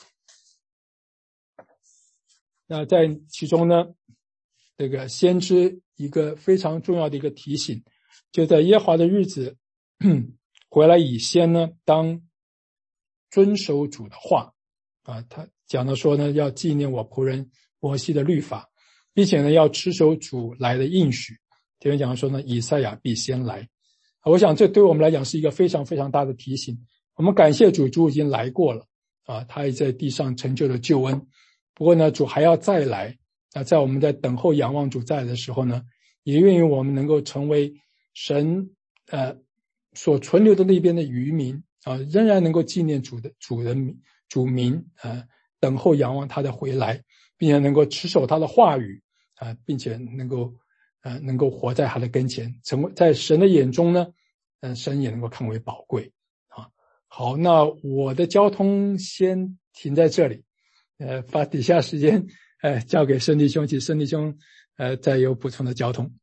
那在其中呢，这个先知一个非常重要的一个提醒，就在耶和华的日子回来以先呢，当遵守主的话啊，他讲到说呢，要纪念我仆人摩西的律法，并且呢，要持守主来的应许。这边讲说呢，以赛亚必先来。我想这对我们来讲是一个非常非常大的提醒。我们感谢主，主已经来过了啊，他也在地上成就了救恩。不过呢，主还要再来。那在我们在等候仰望主再来的时候呢，也愿意我们能够成为神呃所存留的那边的余民啊，仍然能够纪念主的主的主民啊，等候仰望他的回来，并且能够持守他的话语啊，并且能够呃能够活在他的跟前，成为在神的眼中呢，呃神也能够看为宝贵啊。好，那我的交通先停在这里，呃，把底下时间呃交给圣弟兄，请圣弟兄呃再有补充的交通。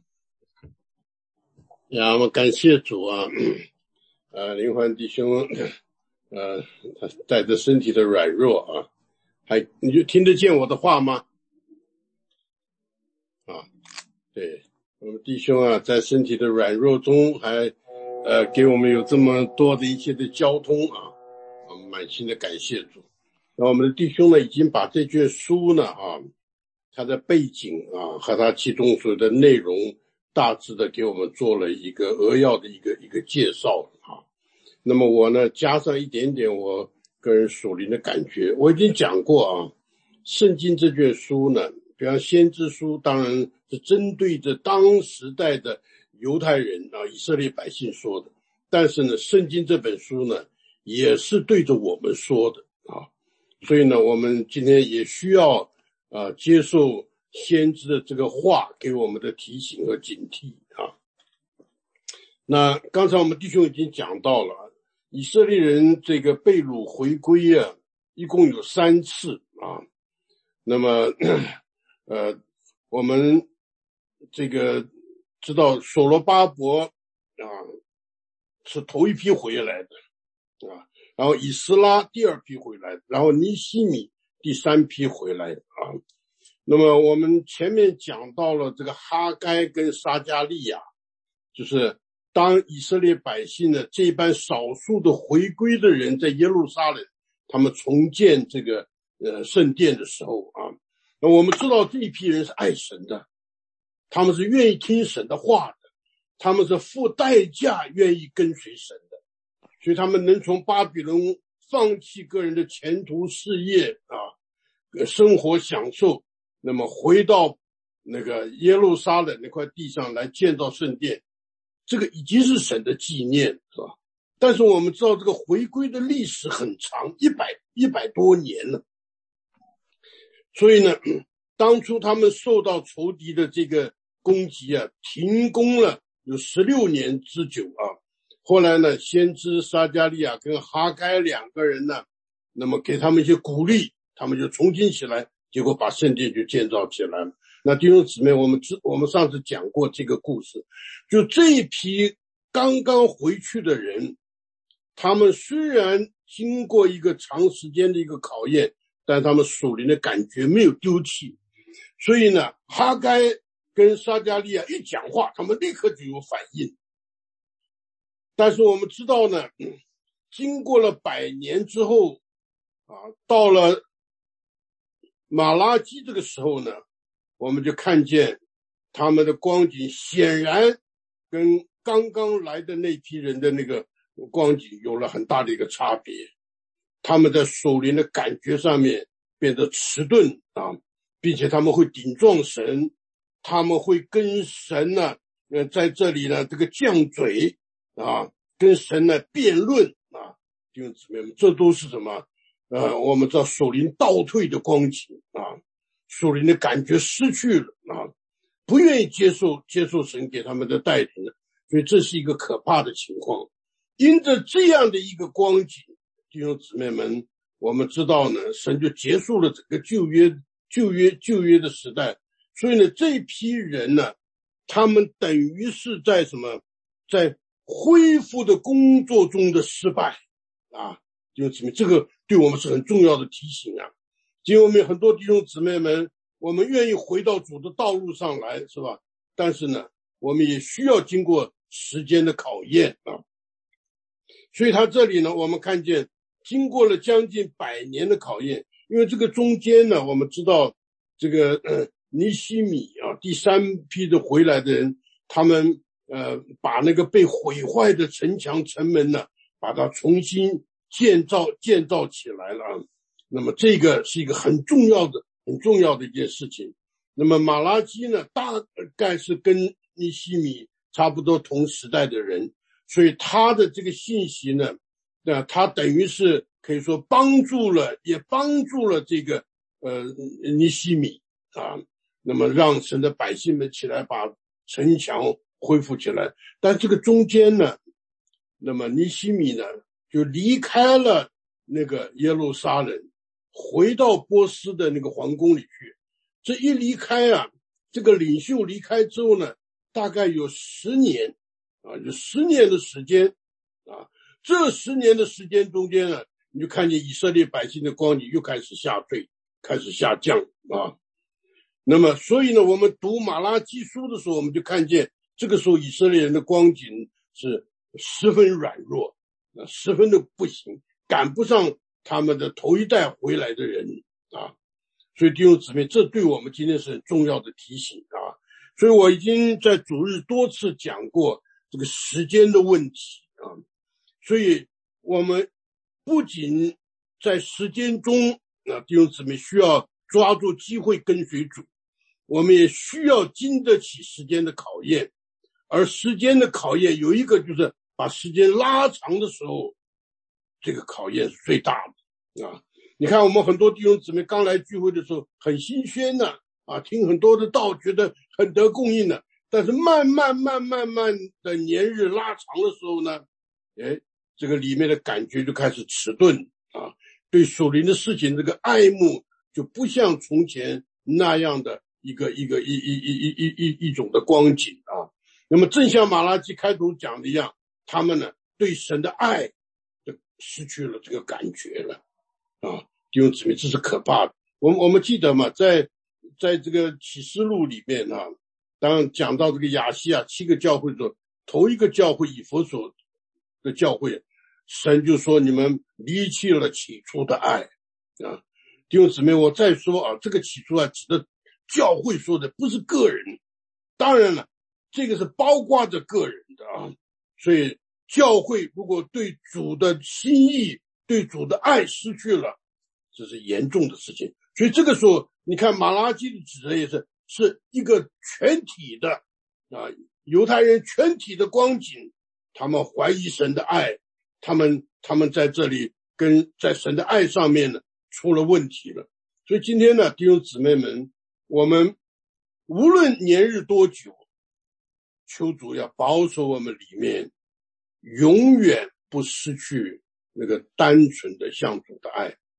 呀，我们感谢主啊，呃，灵欢弟兄，呃，他带着身体的软弱啊，还你就听得见我的话吗？啊，对，我们弟兄啊，在身体的软弱中还呃给我们有这么多的一些的交通啊，我们满心的感谢主。那我们的弟兄呢，已经把这卷书呢啊，它的背景啊和它其中所有的内容大致的给我们做了一个扼要的一个一个介绍啊。那么我呢加上一点点我个人属灵的感觉。我已经讲过啊，圣经这卷书呢，比方先知书当然是针对着当时代的犹太人啊，以色列百姓说的，但是呢圣经这本书呢也是对着我们说的啊。所以呢我们今天也需要啊接受先知的这个话给我们的提醒和警惕啊。那刚才我们弟兄已经讲到了，以色列人这个被掳回归啊，一共有三次啊。那么呃我们这个知道所罗巴伯啊是头一批回来的啊，然后以斯拉第二批回来，然后尼希米第三批回来啊。那么我们前面讲到了这个哈该跟撒迦利亚，就是当以色列百姓的这班少数的回归的人在耶路撒冷他们重建这个呃圣殿的时候啊，那我们知道这一批人是爱神的，他们是愿意听神的话的，他们是付代价愿意跟随神的，所以他们能从巴比伦放弃个人的前途事业啊，生活享受，那么回到那个耶路撒冷那块地上来建造圣殿，这个已经是神的纪念，是吧？但是我们知道这个回归的历史很长，一百一百多年了。所以呢，当初他们受到仇敌的这个攻击啊，停工了有十六年之久啊。后来呢，先知撒迦利亚跟哈该两个人呢， 那么给他们一些鼓励，他们就重新起来，结果把圣殿就建造起来了。那弟兄姊妹，我们我们上次讲过这个故事，就这一批刚刚回去的人，他们虽然经过一个长时间的一个考验，但他们属灵的感觉没有丢弃，所以呢，哈该跟撒迦利亚一讲话，他们立刻就有反应。但是我们知道呢，经过了百年之后啊，到了马拉基这个时候呢，我们就看见他们的光景显然跟刚刚来的那批人的那个光景有了很大的一个差别。他们在属灵的感觉上面变得迟钝啊，并且他们会顶撞神，他们会跟神呢，呃，在这里呢这个犟嘴啊，跟神呢辩论啊，弟兄姊妹们，这都是什么？呃，我们知道属灵倒退的光景啊，属灵的感觉失去了啊，不愿意接受接受神给他们的带领了，所以这是一个可怕的情况。因着这样的一个光景，弟兄姊妹们，我们知道呢，神就结束了整个旧约旧约旧约的时代。所以呢，这批人呢，他们等于是在什么，在恢复的工作中的失败啊，弟兄姊妹，这个对我们是很重要的提醒啊。今天我们很多弟兄姊妹们，我们愿意回到主的道路上来，是吧？但是呢，我们也需要经过时间的考验啊。所以他这里呢，我们看见经过了将近百年的考验，因为这个中间呢，我们知道这个呃尼希米啊，第三批的回来的人，他们呃把那个被毁坏的城墙城门呢，把它重新建造建造起来了。那么这个是一个很重要的很重要的一件事情。那么马拉基呢，大概是跟尼希米差不多同时代的人，所以他的这个信息呢，那他等于是可以说帮助了，也帮助了这个呃尼希米啊，那么让神的百姓们起来把城墙恢复起来。但这个中间呢，那么尼希米呢就离开了那个耶路撒冷，回到波斯的那个皇宫里去。这一离开啊，这个领袖离开之后呢，大概有十年啊，有十年的时间啊。这十年的时间中间呢，你就看见以色列百姓的光景又开始下坠，开始下降啊。那么所以呢，我们读马拉基书的时候，我们就看见这个时候以色列人的光景是十分软弱，十分的不行，赶不上他们的头一代回来的人啊。所以弟兄姊妹，这对我们今天是很重要的提醒啊。所以我已经在主日多次讲过这个时间的问题啊。所以我们不仅在时间中啊，弟兄姊妹需要抓住机会跟随主，我们也需要经得起时间的考验。而时间的考验有一个，就是把时间拉长的时候，这个考验是最大的啊。你看我们很多弟兄姊妹刚来聚会的时候很新鲜的啊，听很多的道，觉得很得供应的，但是慢慢慢慢慢的年日拉长的时候呢，哎，这个里面的感觉就开始迟钝啊，对属灵的事情这个爱慕就不像从前那样的一个一个一一一一一一种的光景啊。那么正像马拉基开头讲的一样，他们呢对神的爱就失去了这个感觉了啊。弟兄姊妹，这是可怕的。我们我们记得嘛，在在这个启示录里面啊，当讲到这个亚细亚七个教会的时候，头一个教会以弗所的教会，神就说你们离弃了起初的爱啊。弟兄姊妹，我再说啊，这个起初啊指的教会说的，不是个人。当然了，这个是包括着个人的啊。所以教会如果对主的心意、对主的爱失去了，这是严重的事情。所以这个时候你看马拉基的指的也是是一个全体的啊，犹太人全体的光景，他们怀疑神的爱，他们他们在这里跟在神的爱上面呢出了问题了。所以今天呢，弟兄姊妹们，我们无论年日多久，求主要保守我们里面永远不失去那个单纯的向主的爱。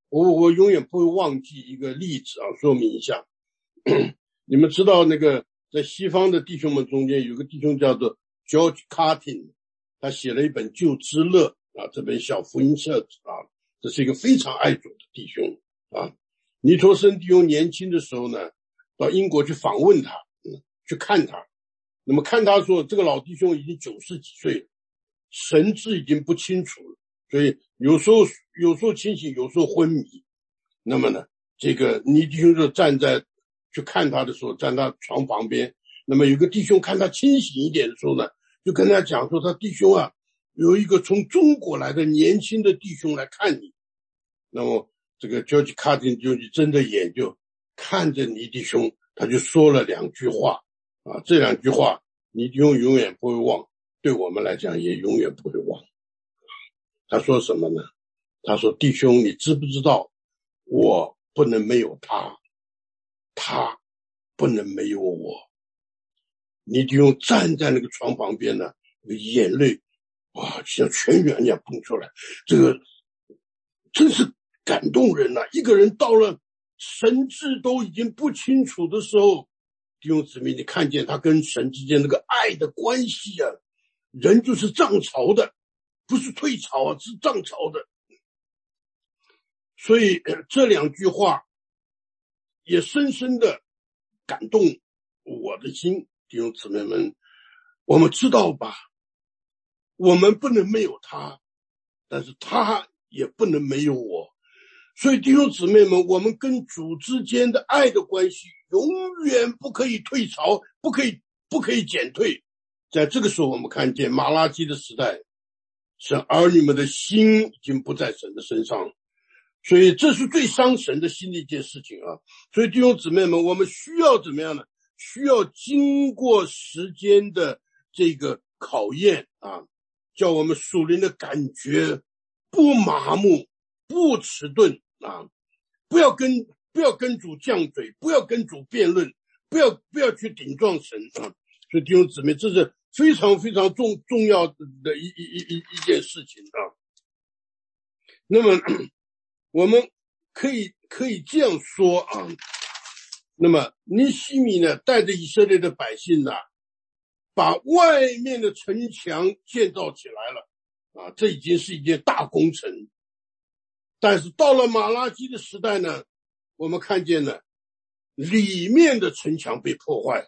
我我永远不会忘记一个例子啊，说明一下。你们知道那个在西方的弟兄们中间有个弟兄叫做 George Cartin， 他写了一本《旧之乐》啊，这本小福音册子啊，这是一个非常爱主的弟兄啊。尼托森弟兄年轻的时候呢，到英国去访问他，嗯，去看他。那么看他说，这个老弟兄已经九十几岁了，神志已经不清楚了，所以有时候有时候清醒，有时候昏迷。那么呢，这个尼弟兄就站在去看他的时候，站他床旁边。那么有个弟兄看他清醒一点的时候呢，就跟他讲说，他弟兄啊，有一个从中国来的年轻的弟兄来看你。那么这个 George Cartin 就睁着眼就看着尼弟兄，他就说了两句话啊，这两句话尼弟兄永远不会忘，对我们来讲也永远不会忘。他说什么呢？他说，弟兄，你知不知道我不能没有他，他不能没有我。尼弟兄站在那个床旁边呢，那个眼泪哇像泉源一样蹦出来，这个真是感动人啊。一个人到了神志都已经不清楚的时候，弟兄姊妹，你看见他跟神之间那个爱的关系啊，人就是涨潮的，不是退潮啊，是涨潮的。所以这两句话也深深的感动我的心。弟兄姊妹们，我们知道吧，我们不能没有他，但是他也不能没有我。所以弟兄姊妹们，我们跟主之间的爱的关系永远不可以退潮，不可以不可以减退。在这个时候，我们看见马拉基的时代，神儿女们的心已经不在神的身上，所以这是最伤神的心的一件事情啊。所以弟兄姊妹们，我们需要怎么样呢？需要经过时间的这个考验啊，叫我们属灵的感觉不麻木，不迟钝啊，不要跟不要跟主犟嘴，不要跟主辩论，不要不要去顶撞神啊。所以弟兄姊妹，这是非常非常重重要的一一一一一件事情啊。那么我们可以可以这样说啊。那么尼希米呢，带着以色列的百姓呢，把外面的城墙建造起来了啊，这已经是一件大工程。但是到了马拉基的时代呢，我们看见呢，里面的城墙被破坏。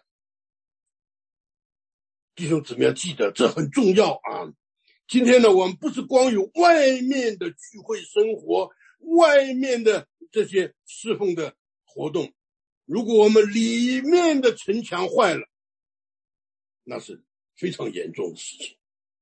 弟兄姊妹要记得，这很重要啊。今天呢，我们不是光有外面的聚会生活，外面的这些侍奉的活动，如果我们里面的城墙坏了，那是非常严重的事情。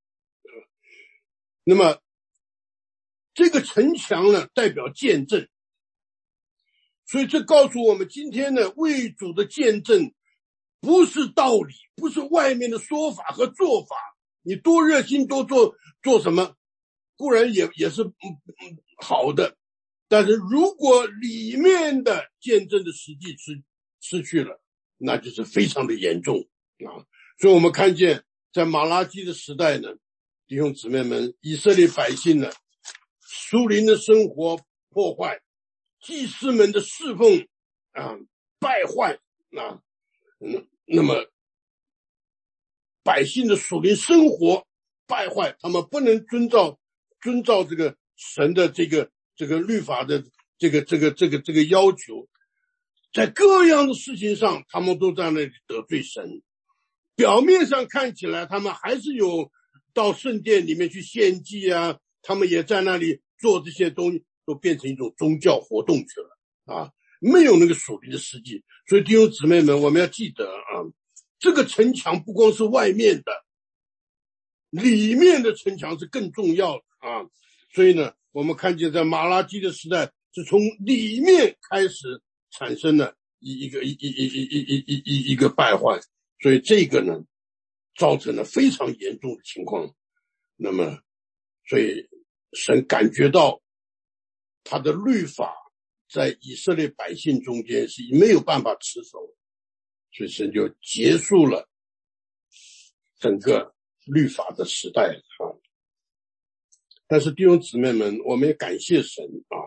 那么这个城墙呢，代表见证，所以这告诉我们，今天呢，为主的见证不是道理，不是外面的说法和做法，你多热心多做做什么固然也也是、嗯嗯、好的，但是如果里面的见证的实际失失去了，那就是非常的严重啊。所以我们看见在马拉基的时代呢，弟兄姊妹们，以色列百姓呢，属灵的生活破坏，祭司们的侍奉啊败坏啊，嗯，那么百姓的属灵生活败坏，他们不能遵照遵照这个神的这个这个律法的这个这个这个这个要求，在各样的事情上，他们都在那里得罪神。表面上看起来，他们还是有到圣殿里面去献祭啊，他们也在那里做这些东西，都变成一种宗教活动去了啊，没有那个属灵的实际。所以弟兄姊妹们，我们要记得啊，这个城墙不光是外面的，里面的城墙是更重要的啊。所以呢，我们看见在马拉基的时代，是从里面开始产生了一个一一一一一一一一个败坏，所以这个呢，造成了非常严重的情况。那么，所以神感觉到他的律法在以色列百姓中间是没有办法持守，所以神就结束了整个律法的时代啊。但是弟兄姊妹们，我们也感谢神啊，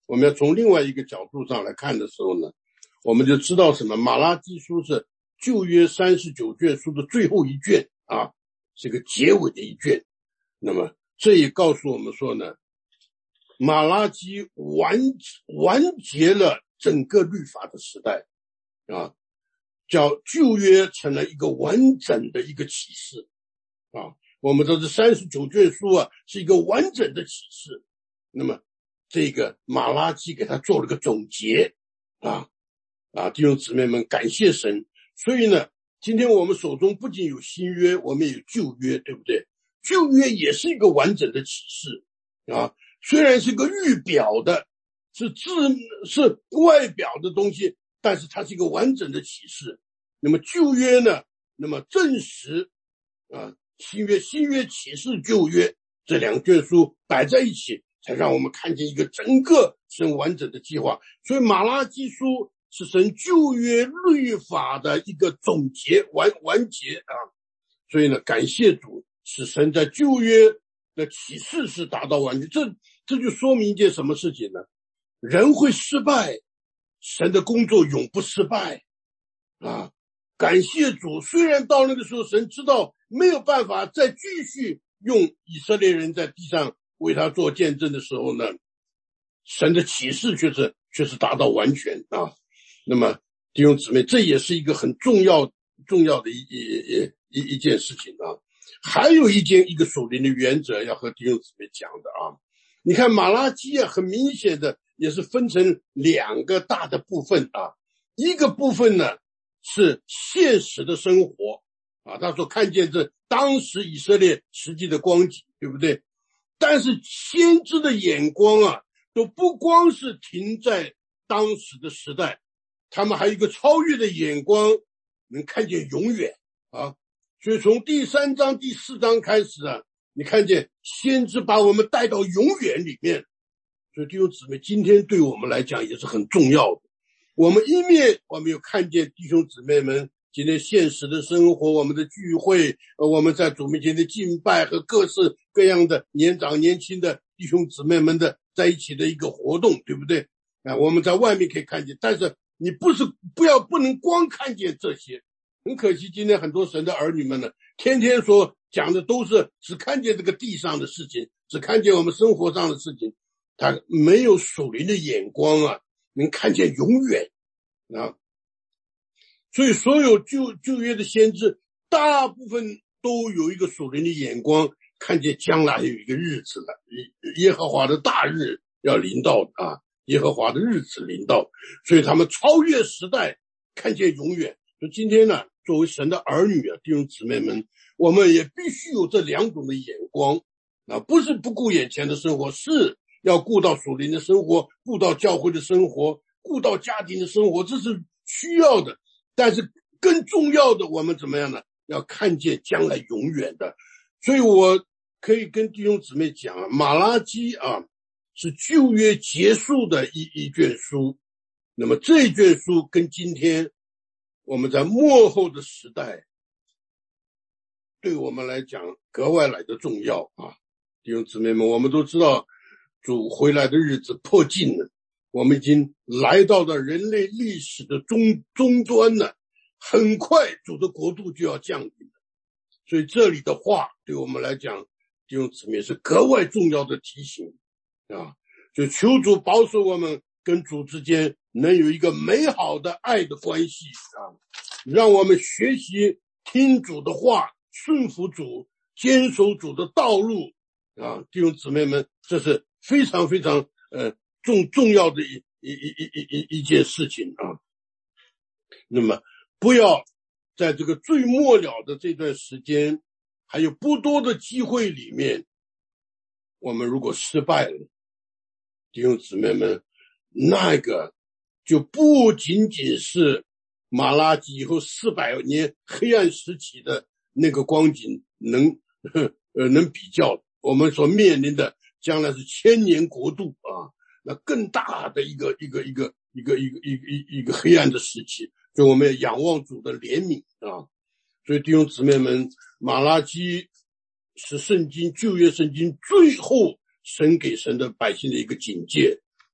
我们要从另外一个角度上来看的时候呢，我们就知道什么，马拉基书是旧约三十九卷书的最后一卷啊，是个结尾的一卷。那么这也告诉我们说呢，马拉基完完结了整个律法的时代啊，叫旧约成了一个完整的一个启示啊。我们说这三十九卷书啊是一个完整的启示，那么这个马拉基给他做了个总结啊啊，弟兄姊妹们，感谢神。所以呢，今天我们手中不仅有新约，我们也有旧约，对不对？旧约也是一个完整的启示啊，虽然是个预表的，是字是外表的东西，但是它是一个完整的启示。那么旧约呢，那么证实啊，新约新约启示旧约这两卷书摆在一起，才让我们看见一个整个神完整的计划。所以马拉基书是神旧约律法的一个总结完完结啊。所以呢，感谢主，使神在旧约的启示是达到完全。这这就说明一件什么事情呢？人会失败，神的工作永不失败啊！感谢主，虽然到那个时候神知道没有办法再继续用以色列人在地上为他做见证的时候呢，神的启示却是却是达到完全啊。那么弟兄姊妹，这也是一个很重要重要的一一一一件事情啊。还有一件一个属灵的原则要和弟兄姊妹讲的啊。你看马拉基啊，很明显的也是分成两个大的部分啊。一个部分呢是现实的生活啊，他所看见这当时以色列实际的光景，对不对？但是先知的眼光啊，都不光是停在当时的时代，他们还有一个超越的眼光，能看见永远啊。所以从第三章第四章开始啊，你看见先知把我们带到永远里面。所以弟兄姊妹，今天对我们来讲也是很重要的。我们一面我们有看见弟兄姊妹们今天现实的生活，我们的聚会，呃，我们在主面前的敬拜和各式各样的年长年轻的弟兄姊妹们的在一起的一个活动，对不对啊？我们在外面可以看见，但是你不是不要不能光看见这些。很可惜，今天很多神的儿女们呢，天天说讲的都是只看见这个地上的事情，只看见我们生活上的事情，他没有属灵的眼光啊，能看见永远啊。所以所有旧旧约的先知大部分都有一个属灵的眼光，看见将来有一个日子了，耶和华的大日要临到啊，耶和华的日子临到，所以他们超越时代，看见永远。所以今天呢，作为神的儿女啊，弟兄姊妹们，我们也必须有这两种的眼光啊，不是不顾眼前的生活，是要顾到属灵的生活，顾到教会的生活，顾到家庭的生活，这是需要的。但是更重要的，我们怎么样呢？要看见将来永远的。所以我可以跟弟兄姊妹讲啊，马拉基啊是旧约结束的一一卷书。那么这一卷书跟今天我们在末后的时代，对我们来讲格外来的重要啊！弟兄姊妹们，我们都知道主回来的日子迫近了，我们已经来到了人类历史的终终端了，很快主的国度就要降临了。所以这里的话对我们来讲，弟兄姊妹是格外重要的提醒啊！就求主保守我们跟主之间能有一个美好的爱的关系啊，让我们学习听主的话，顺服主，坚守主的道路啊！弟兄姊妹们，这是非常非常呃重重要的一一一一一一件事情啊。那么不要在这个最末了的这段时间，还有不多的机会里面，我们如果失败了，弟兄姊妹们，那个就不仅仅是马拉基以后四百年黑暗时期的那个光景能呃能比较，我们所面临的将来是千年国度啊，那更大的一个一个一个一个一个一个一个黑暗的时期，所以我们要仰望主的怜悯啊。所以弟兄姊妹们，马拉基是圣经旧约圣经最后神给神的百姓的一个警戒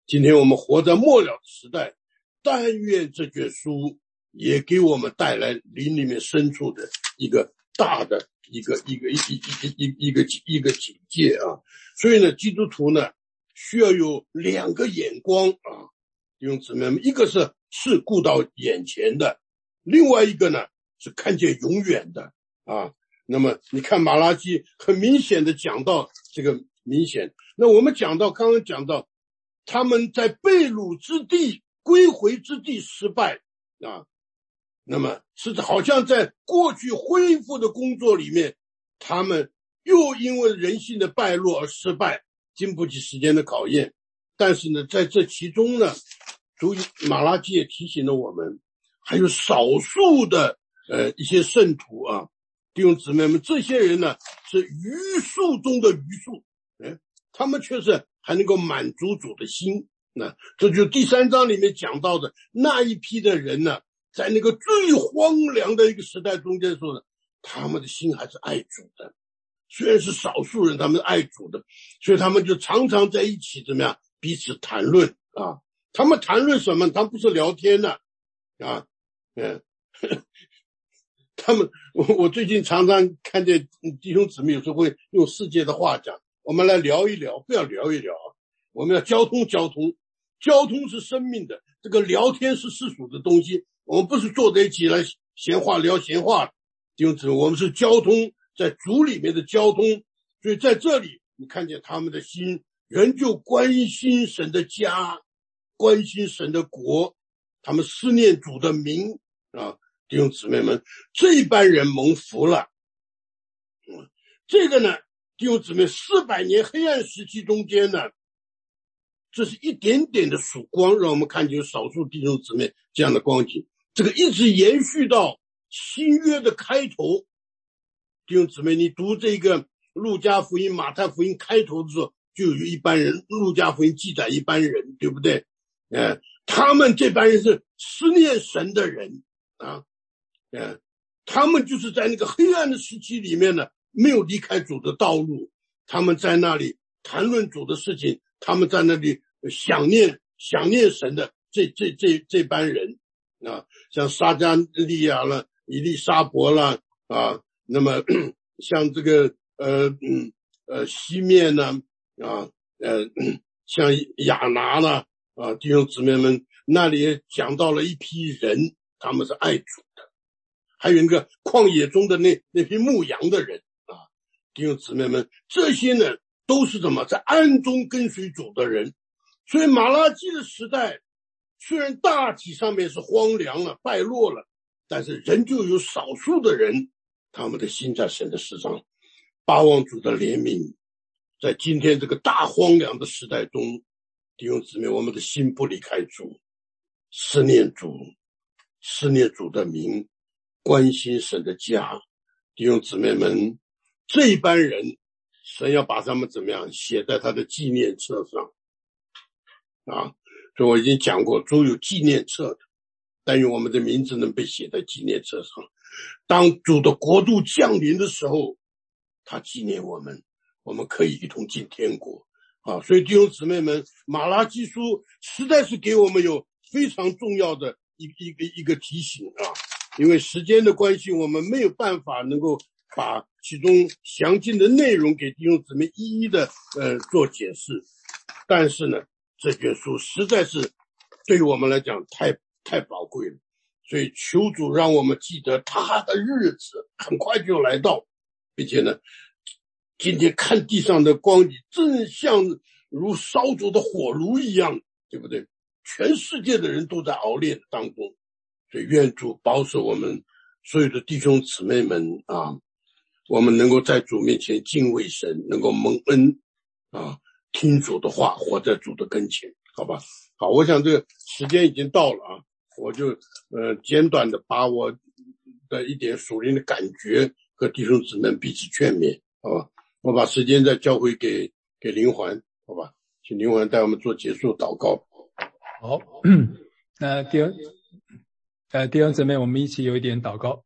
今天我们活在末了的时代，但愿这卷书也给我们带来灵里面深处的一个大的一个一个一一一一个一个警戒啊！所以呢，基督徒呢需要有两个眼光啊，弟兄姊妹们，一个是是顾到眼前的，另外一个呢是看见永远的啊。那么你看马拉基很明显的讲到这个明显，那我们讲到刚刚讲到他们在被掳之地归回之地失败啊，那么是好像在过去恢复的工作里面，他们又因为人性的败落而失败，经不起时间的考验。但是呢，在这其中呢，主马拉基也提醒了我们，还有少数的呃一些圣徒啊，弟兄姊妹们，这些人呢是余数中的余数，哎，他们确实还能够满足主的心。那这就第三章里面讲到的那一批的人呢，在那个最荒凉的一个时代中间说呢，他们的心还是爱主的，虽然是少数人，他们是爱主的，所以他们就常常在一起怎么样彼此谈论啊。他们谈论什么？他们不是聊天呢啊，嗯，他们我我最近常常看见弟兄姊妹有时候会用世界的话讲，我们来聊一聊，不要聊一聊，我们要交通交通，交通是生命的，这个聊天是世俗的东西，我们不是坐在一起来闲话聊闲话，弟兄姊妹，我们是交通，在主里面的交通。所以在这里你看见他们的心仍旧关心神的家，关心神的国，他们思念主的名啊，弟兄姊妹们，这一般人蒙福了。嗯，这个呢，弟兄姊妹，四百年黑暗时期中间呢，这是一点点的曙光，让我们看见有少数弟兄姊妹这样的光景。这个一直延续到新约的开头。弟兄姊妹，你读这个路加福音、马太福音开头的时候，就有一般人，路加福音记载一般人，对不对？呃，他们这班人是思念神的人啊，呃，他们就是在那个黑暗的时期里面呢，没有离开主的道路，他们在那里谈论主的事情，他们在那里想念想念神的这这这这班人啊，像撒迦利亚了、以利沙伯了啊，那么像这个呃嗯呃西面呢啊呃像亚拿了啊，弟兄姊妹们，那里也讲到了一批人，他们是爱主的，还有一个旷野中的那那批牧羊的人啊，弟兄姊妹们，这些呢都是什么，在暗中跟随主的人。所以马拉基的时代虽然大体上面是荒凉了、败落了，但是仍旧有少数的人，他们的心在神的事上，巴望主的怜悯。在今天这个大荒凉的时代中，弟兄姊妹，我们的心不离开主，思念主，思念主的名，关心神的家。弟兄姊妹们，这一班人，神要把他们怎么样写在他的纪念册上啊？所以我已经讲过，主有纪念册的，但愿我们的名字能被写在纪念册上。当主的国度降临的时候，他纪念我们，我们可以一同进天国啊！所以弟兄姊妹们，马拉基书实在是给我们有非常重要的一个一个一个提醒啊！因为时间的关系，我们没有办法能够把其中详尽的内容给弟兄姊妹一一的呃做解释，但是呢，这卷书实在是对于我们来讲太太宝贵了，所以求主让我们记得他的日子很快就来到，并且呢，今天看地上的光景正像如烧灼的火炉一样，对不对？全世界的人都在熬炼当中，所以愿主保守我们所有的弟兄姊妹们啊，我们能够在主面前敬畏神，能够蒙恩啊，听主的话，活在主的跟前，好吧？好，我想这个时间已经到了啊，我就呃简短的把我的一点属灵的感觉和弟兄姊妹彼此劝勉，好吧？我把时间再交回给给林环，好吧？请林环带我们做结束祷告。 好，那弟兄呃弟兄姊妹，我们一起有一点祷告。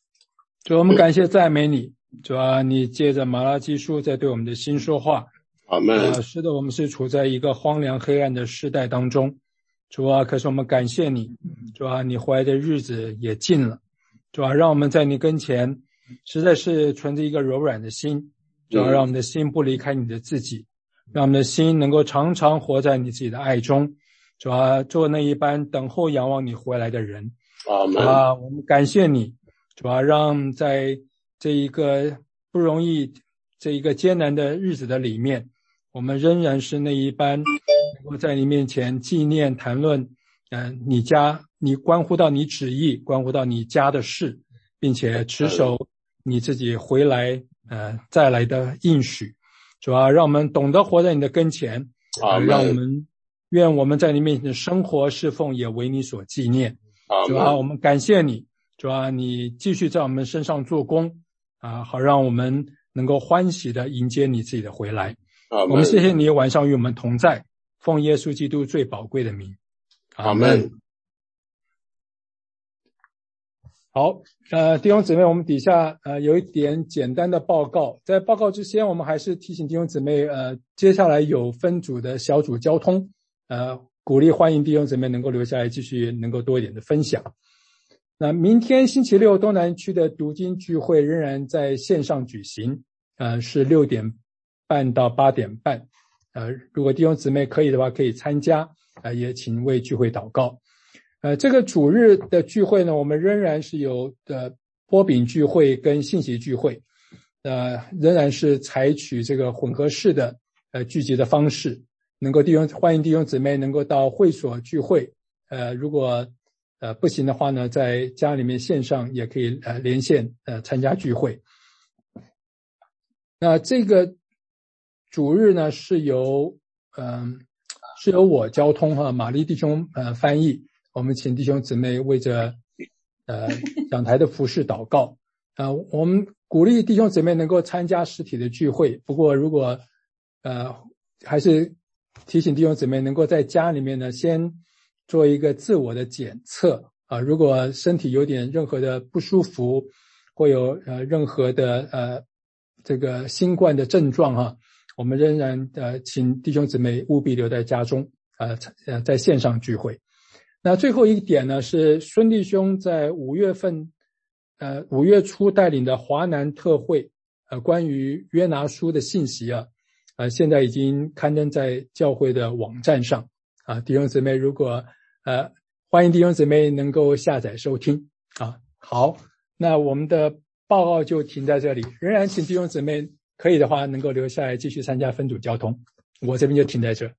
主，我们感谢赞美你，主啊，你借着马拉基书在对我们的心说话， 阿们。 啊，是的，我们是处在一个荒凉黑暗的时代当中，主啊，可是我们感谢你，主啊，你回来的日子也近了，主啊，让我们在你跟前实在是存着一个柔软的心，主啊，让我们的心不离开你的自己，让我们的心能够常常活在你自己的爱中，主啊，做那一般等候仰望你回来的人。主啊，我们感谢你，主啊，让在这一个不容易这一个艰难的日子的里面，我们仍然是那一般能够在你面前纪念谈论嗯、呃，你家你关乎到你旨意，关乎到你家的事，并且持守你自己回来呃再来的应许。主啊，让我们懂得活在你的跟前，啊、呃，让我们愿我们在你面前的生活侍奉也为你所纪念。主啊，我们感谢你，主啊，你继续在我们身上做工啊，好让我们能够欢喜的迎接你自己的回来。我们谢谢你晚上与我们同在，奉耶稣基督最宝贵的名，阿们。好，呃，弟兄姊妹，我们底下呃有一点简单的报告，在报告之前，我们还是提醒弟兄姊妹，呃，接下来有分组的小组交通，呃。鼓励欢迎弟兄姊妹能够留下来继续能够多一点的分享。那明天星期六东南区的读经聚会仍然在线上举行，呃是六点半到八点半。呃如果弟兄姊妹可以的话可以参加，呃也请为聚会祷告。呃这个主日的聚会呢，我们仍然是有的波饼聚会跟信息聚会，呃仍然是采取这个混合式的呃聚集的方式。能够弟兄欢迎弟兄姊妹能够到会所聚会，呃，如果呃不行的话呢，在家里面线上也可以呃连线呃参加聚会。那这个主日呢是由嗯、呃、是由我交通哈，玛丽弟兄呃翻译，我们请弟兄姊妹为着呃讲台的服事祷告。呃，我们鼓励弟兄姊妹能够参加实体的聚会，不过如果呃还是提醒弟兄姊妹能够在家里面呢，先做一个自我的检测啊。如果身体有点任何的不舒服，或有呃任何的呃这个新冠的症状哈、啊，我们仍然呃请弟兄姊妹务必留在家中，呃呃在线上聚会。那最后一点呢，是孙弟兄在五月份呃五月初带领的华南特会呃关于约拿书的信息啊。呃，现在已经刊登在教会的网站上啊，弟兄姊妹，如果呃欢迎弟兄姊妹能够下载收听啊。好，那我们的报告就停在这里，仍然请弟兄姊妹可以的话能够留下来继续参加分组交通，我这边就停在这。